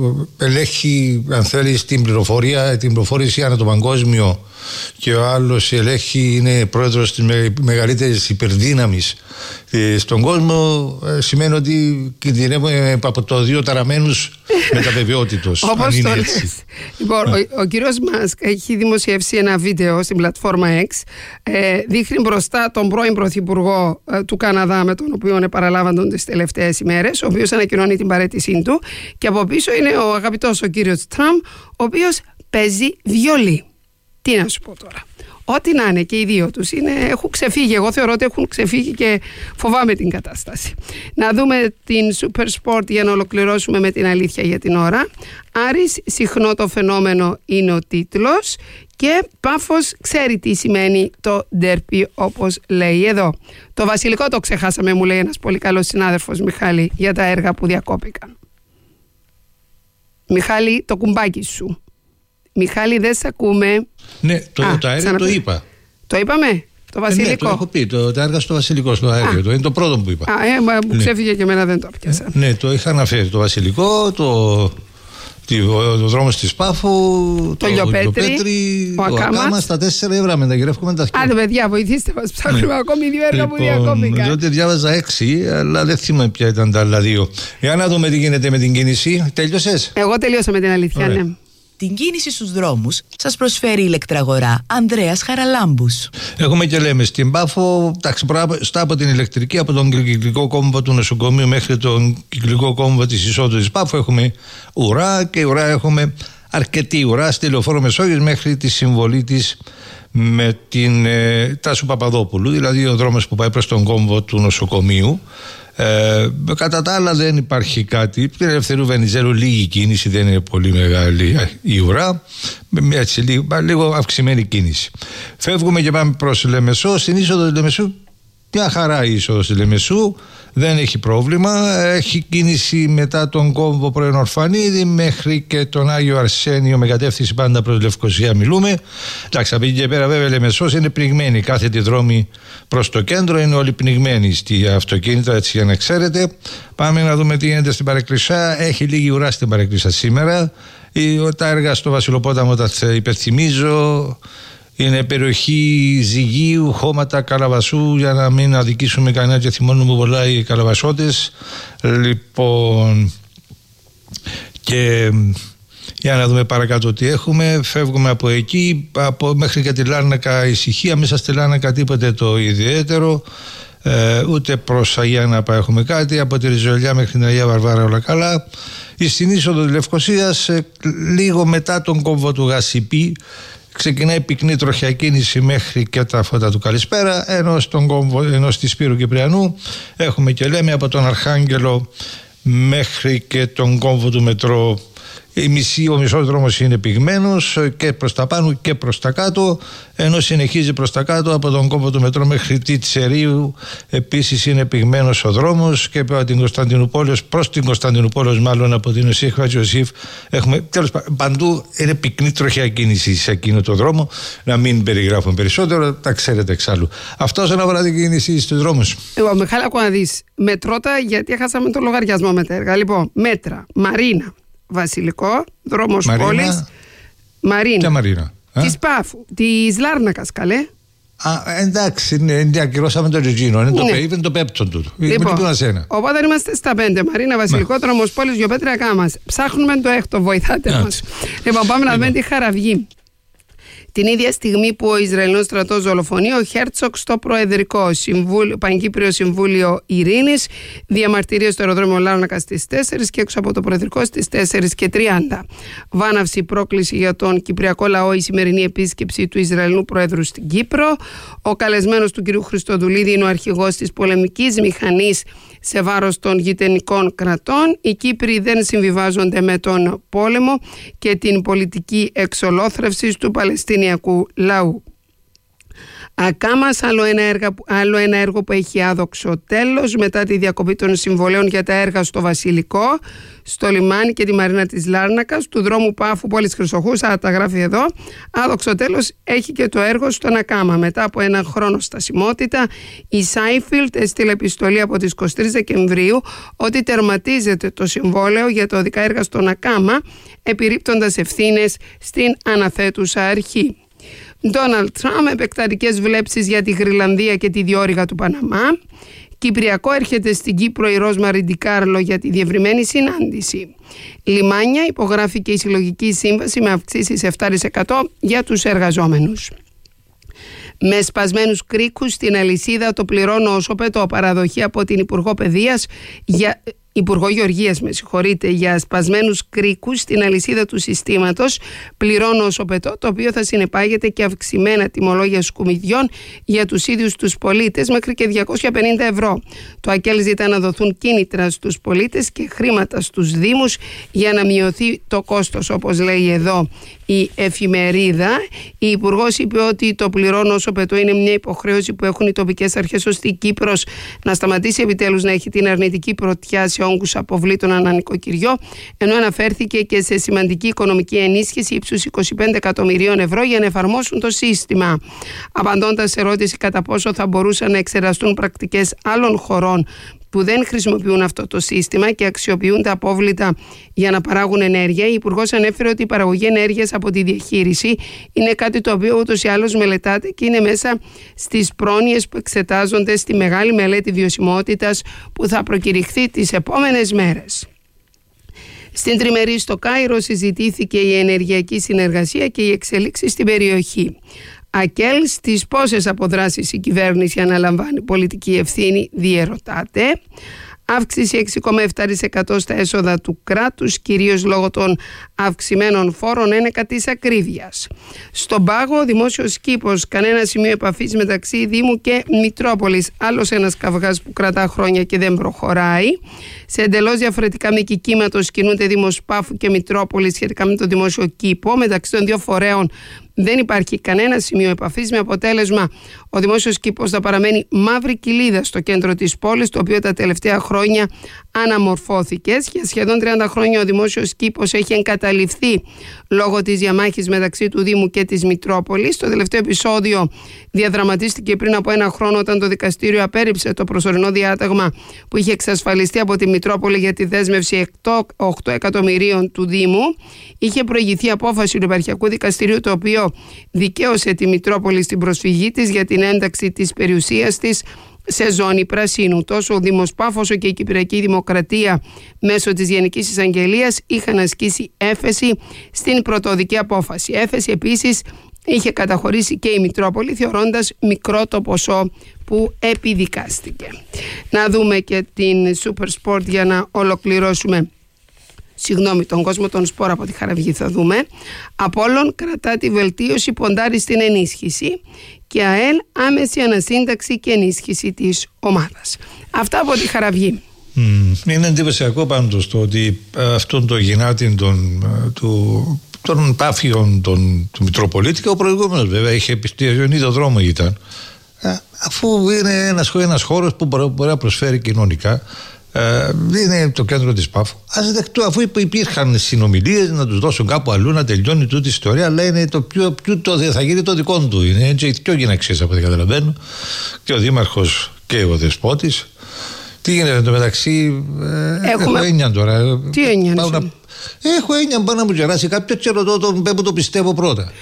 ελέγχει, αν θέλει, την πληροφορία, την πληροφόρηση ανά το παγκόσμιο, και ο άλλος ελέγχει, είναι πρόεδρος της μεγαλύτερης υπερδύναμης στον κόσμο, σημαίνει ότι κινδυνεύουμε από το δύο ταραμένους με τα βεβαιότητος. Όπως το λες. Λοιπόν, ο, ο κύριος Μάσκ έχει δημοσιεύσει ένα βίντεο στην πλατφόρμα X, ε, δείχνει μπροστά τον πρώην πρωθυπουργό ε, του Καναδά, με τον οποίο παραλάβαν τις τελευταίες ημέρες, ο οποίος ανακοινώνει την παραίτησή του, και από πίσω είναι ο αγαπητός ο κύριος Τραμπ, ο οποίος παίζει βιολί. Τι να σου πω τώρα. Ό,τι να είναι, και οι δύο τους είναι, έχουν ξεφύγει. Εγώ θεωρώ ότι έχουν ξεφύγει και φοβάμαι την κατάσταση. Να δούμε την Super Sport για να ολοκληρώσουμε με την αλήθεια για την ώρα. Άρης, συχνό το φαινόμενο είναι ο τίτλος, και Πάφος ξέρει τι σημαίνει το ντέρπι, όπως λέει εδώ. Το βασιλικό το ξεχάσαμε, μου λέει ένας πολύ καλός συνάδελφος, Μιχάλη, για τα έργα που διακόπηκαν. Μιχάλη, το κουμπάκι σου. Μιχάλη, δεν σε ακούμε. Ναι, το, Α, το αέριο το είπα. Το είπαμε, το βασιλικό. Ε, ναι, το έχω πει, το, τα έργα στο βασιλικό, στο αέριο. Το, είναι το πρώτο που είπα. Α, ε, μα, μου ξέφυγε, ναι. Και εμένα δεν το έπιασα. Ε, ναι, το είχα αναφέρει. Το βασιλικό, το, το, ο δρόμος της Πάφου, το, το Λιοπέτρι, ο Ακάμα, στα τέσσερα ευρώ μεταγυρεύουμε τα σκηνά. Άντε, παιδιά, βοηθήστε μας. Ψάχνουμε ναι. ακόμη δύο έργα, λοιπόν, που διακόπηκαν. Τότε διάβαζα έξι, αλλά δεν θυμάμαι ποια ήταν τα άλλα δύο. Για να δούμε τι γίνεται με την κίνηση. Τέλειωσες? Εγώ τελείωσα με την αλήθεια, Ωραία. Ναι. Την κίνηση στους δρόμους σας προσφέρει η ηλεκτραγορά Ανδρέας Χαραλάμπους. Έχουμε και λέμε στην Πάφο, εντάξει, μπροστά από την ηλεκτρική, από τον κυκλικό κόμβο του νοσοκομείου μέχρι τον κυκλικό κόμβο της εισόδου της Πάφο, έχουμε ουρά και ουρά έχουμε αρκετή ουρά στη Λεωφόρο Μεσόγειος μέχρι τη συμβολή της με την ε, Τάσου Παπαδόπουλου, δηλαδή ο δρόμος που πάει προς τον κόμβο του νοσοκομείου. Ε, κατά τα άλλα δεν υπάρχει κάτι. Την Ελευθερίου Βενιζέλου λίγη κίνηση, δεν είναι πολύ μεγάλη η ουρά, έτσι, λίγο, λίγο αυξημένη κίνηση. Φεύγουμε και πάμε προς Λεμεσό. Στην είσοδο του Λεμεσού μια χαρά η είσοδος του Λεμεσού, δεν έχει πρόβλημα. Έχει κίνηση μετά τον κόμβο πρώην Ορφανίδη μέχρι και τον Άγιο Αρσένιο με κατεύθυνση πάντα προς Λευκοσία μιλούμε. Εντάξει, από εκεί και πέρα βέβαια η Λεμεσός είναι πνιγμένη. Κάθετη δρόμοι προς το κέντρο είναι όλοι πνιγμένοι στη αυτοκίνητα, έτσι για να ξέρετε. Πάμε να δούμε τι γίνεται στην Παρεκκλησιά. Έχει λίγη ουρά στην Παρεκκλησιά σήμερα. Τα έργα στο Βασιλοπόταμο τα υπενθυμίζω. Είναι περιοχή Ζυγίου, χώματα Καλαβασού, για να μην αδικήσουμε κανένα και θυμώνουμε πολλά οι καλαβασότες. Λοιπόν, και για να δούμε παρακάτω τι έχουμε. Φεύγουμε από εκεί, από, μέχρι και τη Λάρνακα ησυχία, μέσα στη Λάρνακα τίποτε το ιδιαίτερο. Ε, ούτε προς Αγία Νάπα έχουμε κάτι. Από τη Ριζολιά μέχρι την Αγία Βαρβάρα όλα καλά. Στην είσοδο της Λευκοσίας, ε, λίγο μετά τον κόμβο του Γασιπί, ξεκινάει πυκνή τροχιά κίνηση μέχρι και τα φώτα του Καλησπέρα, ενώ στον κόμβο, ενώ στη Σπύρου Κυπριανού έχουμε και λέμε από τον Αρχάγγελο μέχρι και τον κόμβο του μετρό. Η μισή, ο μισός δρόμος είναι πυγμένος και προς τα πάνω και προς τα κάτω, ενώ συνεχίζει προς τα κάτω από τον κόμβο του μετρό μέχρι τη Τσερίου. Επίσης είναι πυγμένος ο δρόμος και από την Κωνσταντινούπολη προς την Κωνσταντινούπολη, μάλλον από την Οσίφ Χατζιωσήφ, έχουμε τέλος παντού είναι πυκνή τροχιά κίνηση σε εκείνο το δρόμο. Να μην περιγράφουμε περισσότερο, τα ξέρετε εξάλλου. Αυτό όσον αφορά την κίνηση στους δρόμους. Εγώ, Μιχάλη, ακούω να δεις μετρώτα, γιατί έχασαμε το λογαριασμό με τα έργα. Λοιπόν, Μέτρα, Μαρίνα, Βασιλικό, δρόμος πόλης, Μαρίνα. Ποια Μαρίνα? Της Πάφου, της Λάρνακας, καλέ. Α, εντάξει, ναι, ακυρώσαμε το Ριτζίνο, είναι, ναι. είναι το πέπτο του. Λοιπόν, οπότε είμαστε στα πέντε. Μαρίνα, Βασιλικό, ναι. Δρόμος πόλης, Γιοπέτρια, Κάμας. Ψάχνουμε το έκτο, βοηθάτε ναι. μας. Λοιπόν, πάμε να δούμε τη Χαραυγή. Την ίδια στιγμή που ο Ισραηλινός στρατός δολοφονεί, ο Χέρτσοκ στο Προεδρικό Συμβούλιο, Πανκύπριο Συμβούλιο Ειρήνης, διαμαρτυρίες στο αεροδρόμιο Λάρνακα στις τέσσερις και έξω από το Προεδρικό στις τέσσερις και τριάντα. Βάναυση πρόκληση για τον κυπριακό λαό η σημερινή επίσκεψη του Ισραηλινού Προέδρου στην Κύπρο. Ο καλεσμένος του κ. Χριστοδουλίδη είναι ο αρχηγός της πολεμικής μηχανής σε βάρος των γειτονικών κρατών. Οι Κύπροι δεν συμβιβάζονται με τον πόλεμο και την πολιτική εξολόθρευση του Παλαιστινιακού λαού. Ακάμας, άλλο ένα, έργα, άλλο ένα έργο που έχει άδοξο τέλος μετά τη διακοπή των συμβολέων για τα έργα στο Βασιλικό, στο λιμάνι και τη Μαρίνα της Λάρνακας, του δρόμου Πάφου πόλης Χρυσοχούς, αλλά τα γράφει εδώ. Άδοξο τέλος έχει και το έργο στον Ακάμα. Μετά από ένα χρόνο στασιμότητα, η Σάιφιλτ έστειλε επιστολή από τις εικοστή τρίτη Δεκεμβρίου ότι τερματίζεται το συμβόλαιο για τα οδικά έργα στον Ακάμα, επιρρύπτοντας ευθύνες στην αναθέτουσα αρχή. Ντόναλντ Τραμπ, επεκτατικές βλέψεις για τη Γρυλανδία και τη διόρυγα του Παναμά. Κυπριακό, έρχεται στην Κύπρο η Ρόσμαρι Ντικάρλο για τη διευρυμένη συνάντηση. Λιμάνια, υπογράφηκε η συλλογική σύμβαση με αυξήσεις επτά τοις εκατό για τους εργαζόμενους. Με σπασμένους κρίκους στην αλυσίδα το πληρώνω όσο πετώ, παραδοχή από την Υπουργό Παιδείας για... Υπουργό Γεωργίας, με συγχωρείτε, για σπασμένους κρίκους στην αλυσίδα του συστήματος πληρώνω όσο πετώ, το οποίο θα συνεπάγεται και αυξημένα τιμολόγια σκουμιδιών για τους ίδιους τους πολίτες μέχρι και διακόσια πενήντα ευρώ. Το ΑΚΕΛ ζητά να δοθούν κίνητρα στους πολίτες και χρήματα στους δήμους για να μειωθεί το κόστος, όπως λέει εδώ η εφημερίδα. Η Υπουργός είπε ότι το πληρώνω όσο πετώ είναι μια υποχρέωση που έχουν οι τοπικές αρχές ώστε η Κύπρος να σταματήσει επιτέλους να έχει την αρνητική πρωτιά σε όγκους αποβλήτων ανά νοικοκυριό, ενώ αναφέρθηκε και σε σημαντική οικονομική ενίσχυση ύψους είκοσι πέντε εκατομμυρίων ευρώ για να εφαρμόσουν το σύστημα. Απαντώντας σε ερώτηση κατά πόσο θα μπορούσαν να εξεραστούν πρακτικές άλλων χωρών που δεν χρησιμοποιούν αυτό το σύστημα και αξιοποιούν τα απόβλητα για να παράγουν ενέργεια, η Υπουργός ανέφερε ότι η παραγωγή ενέργειας από τη διαχείριση είναι κάτι το οποίο ούτως ή άλλως μελετάται και είναι μέσα στις πρόνοιες που εξετάζονται στη μεγάλη μελέτη βιωσιμότητας που θα προκηρυχθεί τις επόμενες μέρες. Στην τριμερή στο Κάιρο συζητήθηκε η ενεργειακή συνεργασία και η εξέλιξη στην περιοχή. ΑΚΕΛ, στις πόσες αποδράσεις η κυβέρνηση αναλαμβάνει πολιτική ευθύνη, διερωτάται. Αύξηση έξι κόμμα επτά τοις εκατό στα έσοδα του κράτους, κυρίως λόγω των αυξημένων φόρων ένεκα της ακρίβειας. Στον Πάγο, ο δημόσιος κήπος, κανένα σημείο επαφής μεταξύ Δήμου και Μητρόπολης. Άλλος ένας καυγάς που κρατά χρόνια και δεν προχωράει. Σε εντελώς διαφορετικά μήκη κύματος κινούνται Δήμος Πάφου και Μητρόπολη σχετικά με το δημόσιο κήπο. Μεταξύ των δύο φορέων δεν υπάρχει κανένα σημείο επαφής, με αποτέλεσμα ο δημόσιος κήπος θα παραμένει μαύρη κοιλίδα στο κέντρο της πόλης, το οποίο τα τελευταία χρόνια αναμορφώθηκε. Για σχεδόν τριάντα χρόνια ο δημόσιος κήπος έχει εγκαταλειφθεί λόγω της διαμάχης μεταξύ του Δήμου και της Μητρόπολης. Το τελευταίο επεισόδιο διαδραματίστηκε πριν από ένα χρόνο, όταν το δικαστήριο απέρριψε το προσωρινό διάταγμα που είχε εξασφαλιστεί από τη Μητρόπολη για τη δέσμευση οκτώ εκατομμυρίων του Δήμου. Είχε προηγηθεί απόφαση του Επαρχιακού Δικαστηρίου, το οποίο δικαίωσε τη Μητρόπολη στην προσφυγή της για την ένταξη της περιουσίας της σε ζώνη πρασίνου. Τόσο ο Δήμος Πάφος όσο και η Κυπριακή Δημοκρατία μέσω της Γενικής Εισαγγελίας είχαν ασκήσει έφεση στην πρωτοδική απόφαση. Έφεση επίσης είχε καταχωρήσει και η Μητρόπολη, θεωρώντας μικρό το ποσό που επιδικάστηκε. Να δούμε και την Super Sport για να ολοκληρώσουμε. Συγγνώμη, τον κόσμο των σπορ από τη Χαραυγή θα δούμε. Απόλλων κρατά τη βελτίωση, ποντάρει στην ενίσχυση, και ΑΕΛ άμεση ανασύνταξη και ενίσχυση της ομάδας. Αυτά από τη Χαραυγή. Mm, είναι εντυπωσιακό πάντως το ότι αυτόν το γυνάτι των, του, των πάφιων των, του Μητροπολίτη, και ο προηγούμενος βέβαια είχε επιστήμονη το δρόμο ήταν, αφού είναι ένας, ένας χώρος που μπορεί, μπορεί να προσφέρει κοινωνικά. Uh, είναι το κέντρο της Πάφου. Ας δεχτώ, αφού υπήρχαν συνομιλίες να τους δώσουν κάπου αλλού να τελειώνει τούτη η ιστορία, αλλά είναι το πιο, πιο το, θα γίνει το δικό του. Είναι έτσι πιο γυναξίες από ό,τι καταλαβαίνω, και ο Δήμαρχος και ο Δεσπότης. Τι γίνεται εν τω μεταξύ? Έχουμε... Έχω έννοια τώρα. Τι έννοια? Να... Έχω έννοια, πάω να μου κεράσει κάποιο και ρωτώ τον που το πιστεύω πρώτα.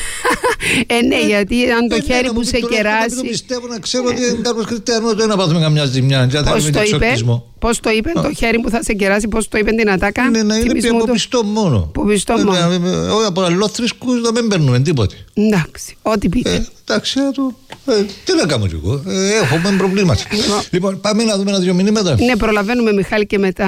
Ε, ναι, γιατί αν το χέρι που σε κεράσει. Δεν πιστεύω, να ξέρω ότι είναι κάποιο κριτήριο, δεν να πάθουμε καμιά ζημιά. Πώς το είπε, πώς το είπε, το χέρι που θα σε κεράσει, πώς το είπε την ατάκα? Ναι, να είναι πιο πιστό μόνο. Πιστό μόνο. Όχι από αλληλόθρησκους να μην παίρνουμε τίποτε. Εντάξει, ό,τι πείτε. Εντάξει, τι να κάνω κι εγώ. Έχουμε προβλήματα. Λοιπόν, πάμε να δούμε ένα-δυο μηνύματα. Ναι, προλαβαίνουμε, Μιχάλη, και μετά.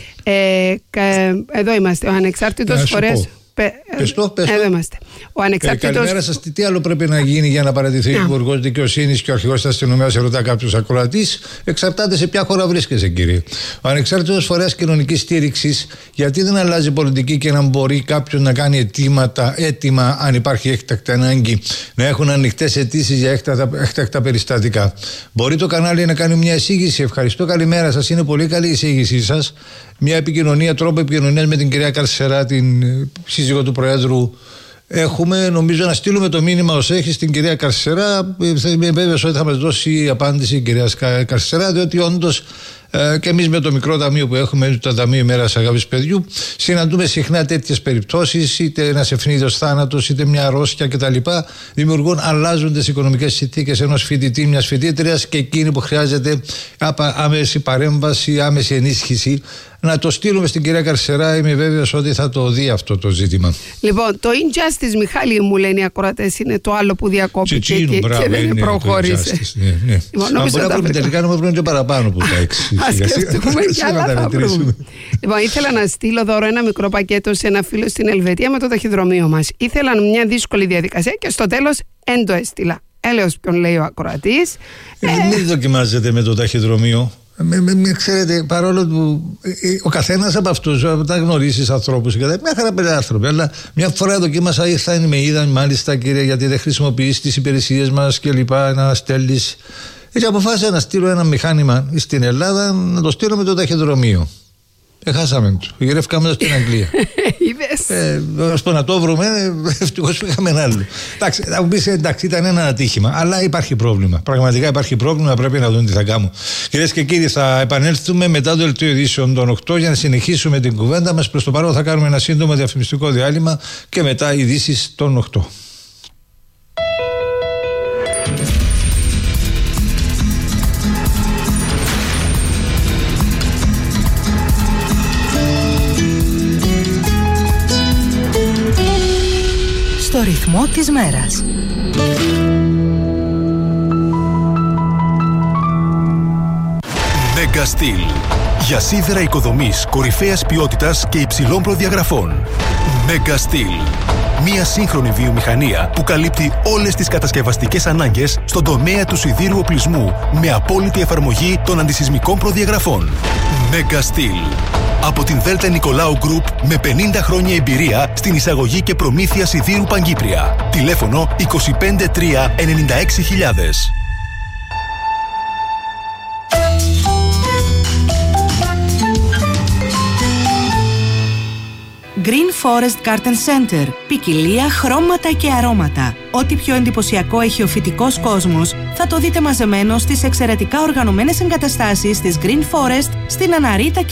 Εδώ είμαστε, ο ανεξάρτητος φορέας. Πες το, πες το. Εδώ είμαστε. Ο ανεξάρτητος... Καλημέρα σας. Τι άλλο πρέπει να γίνει για να παρατηθεί ο Υπουργός Δικαιοσύνης και ο Αρχηγός της Αστυνομίας, ρωτά κάποιος ακροατής? Εξαρτάται σε ποια χώρα βρίσκεσαι, κύριε. Ο ανεξάρτητος φορέας κοινωνικής στήριξης, γιατί δεν αλλάζει πολιτική και να μπορεί κάποιος να κάνει αιτήματα, έτοιμα, αν υπάρχει έκτακτη ανάγκη, να έχουν ανοιχτές αιτήσεις για έκτακτα, έκτακτα περιστατικά? Μπορεί το κανάλι να κάνει μια εισήγηση? Ευχαριστώ, καλημέρα σας. Είναι πολύ καλή η εισήγησή σας. Μια επικοινωνία, τρόπο επικοινωνίας με την κυρία Καρσερά, την σύζυγο του Προέδρου. Έχουμε, νομίζω, να στείλουμε το μήνυμα ως έχει στην κυρία Καρσερά. Είμαι βέβαιος ότι θα μας δώσει απάντηση η κυρία Καρσερά, διότι όντως ε, και εμείς με το μικρό ταμείο που έχουμε, το Ταμείο Ημέρας Αγάπης Παιδιού, συναντούμε συχνά τέτοιες περιπτώσεις, είτε ένας ευνίδιος θάνατος, είτε μια αρρώστια κτλ. Δημιουργούν, αλλάζουν τις οικονομικές συνθήκες ενός φοιτητή, μιας φοιτήτριας, και εκείνη που χρειάζεται άμεση παρέμβαση, άμεση ενίσχυση. Να το στείλουμε στην κυρία Καρσερά, είμαι βέβαιος ότι θα το δει αυτό το ζήτημα. Λοιπόν, το injustice, Μιχάλη, μου λένε οι ακροατές, είναι το άλλο που διακόπηκε και, και, και δεν προχώρησε. Ναι, ναι. Λοιπόν, αν μπορεί να βρούμε τελικά, να με βρουν και παραπάνω από τα έξι. Ας σκεφτούμε κι άλλα θα βρούμε. Λοιπόν, ήθελα να στείλω δώρο ένα μικρό πακέτο σε ένα φίλο στην Ελβετία με το ταχυδρομείο μας. Ήθελαν μια δύσκολη διαδικασία και στο τέλος εν το έστειλα. Έλεος ποιον λέει ο ακροατής. Ε, ε, μην δοκιμάζετε με το ταχυδρομείο. Με, με, με, ξέρετε, παρόλο που ο καθένας από αυτούς, τα γνωρίσεις ανθρώπους, μια χαρά πέντε άνθρωποι, αλλά μια φορά δοκίμασα, ήρθαν, με είδαν μάλιστα, κύριε, γιατί δεν χρησιμοποιείς τις υπηρεσίες μας και λοιπά, να στέλνεις. Έτσι αποφάσισα να στείλω ένα μηχάνημα στην Ελλάδα, να το στείλω με το ταχυδρομείο. Έχασαμε του. Γυρεύκαμε στην Αγγλία. Είδες. Ώσπου να το βρούμε, ευτυχώς πήγαμε ένα άλλο. Εντάξει, θα μου πεις, εντάξει, ήταν ένα ατύχημα, αλλά υπάρχει πρόβλημα. Πραγματικά υπάρχει πρόβλημα, πρέπει να δούμε τι θα κάνουμε. Κυρίες και κύριοι, θα επανέλθουμε μετά το δελτίο ειδήσεων των οκτώ για να συνεχίσουμε την κουβέντα μας. Προς το παρόν θα κάνουμε ένα σύντομο διαφημιστικό διάλειμμα και μετά ειδήσεις των οκτώ. ρυθμό της μέρας. Megastil. Για σίδερα οικοδομής κορυφαίας ποιότητας και υψηλών προδιαγραφών. Megastil. Μια σύγχρονη βιομηχανία που καλύπτει όλες τις κατασκευαστικές ανάγκες στον τομέα του σιδήρου οπλισμού με απόλυτη εφαρμογή των αντισυσμικών προδιαγραφών. Megastil. Από την Δέλτα Νικολάου Γκρουπ με πενήντα χρόνια εμπειρία στην εισαγωγή και προμήθεια σιδήρου Παγκύπρια. Τηλέφωνο είκοσι πέντε τρία ενενήντα έξι χιλιάδες. Green Forest Garden Center. Ποικιλία, χρώματα και αρώματα. Ό,τι πιο εντυπωσιακό έχει ο φυτικός κόσμος θα το δείτε μαζεμένο στις εξαιρετικά οργανωμένες εγκαταστάσεις της Green Forest στην Αναρίτα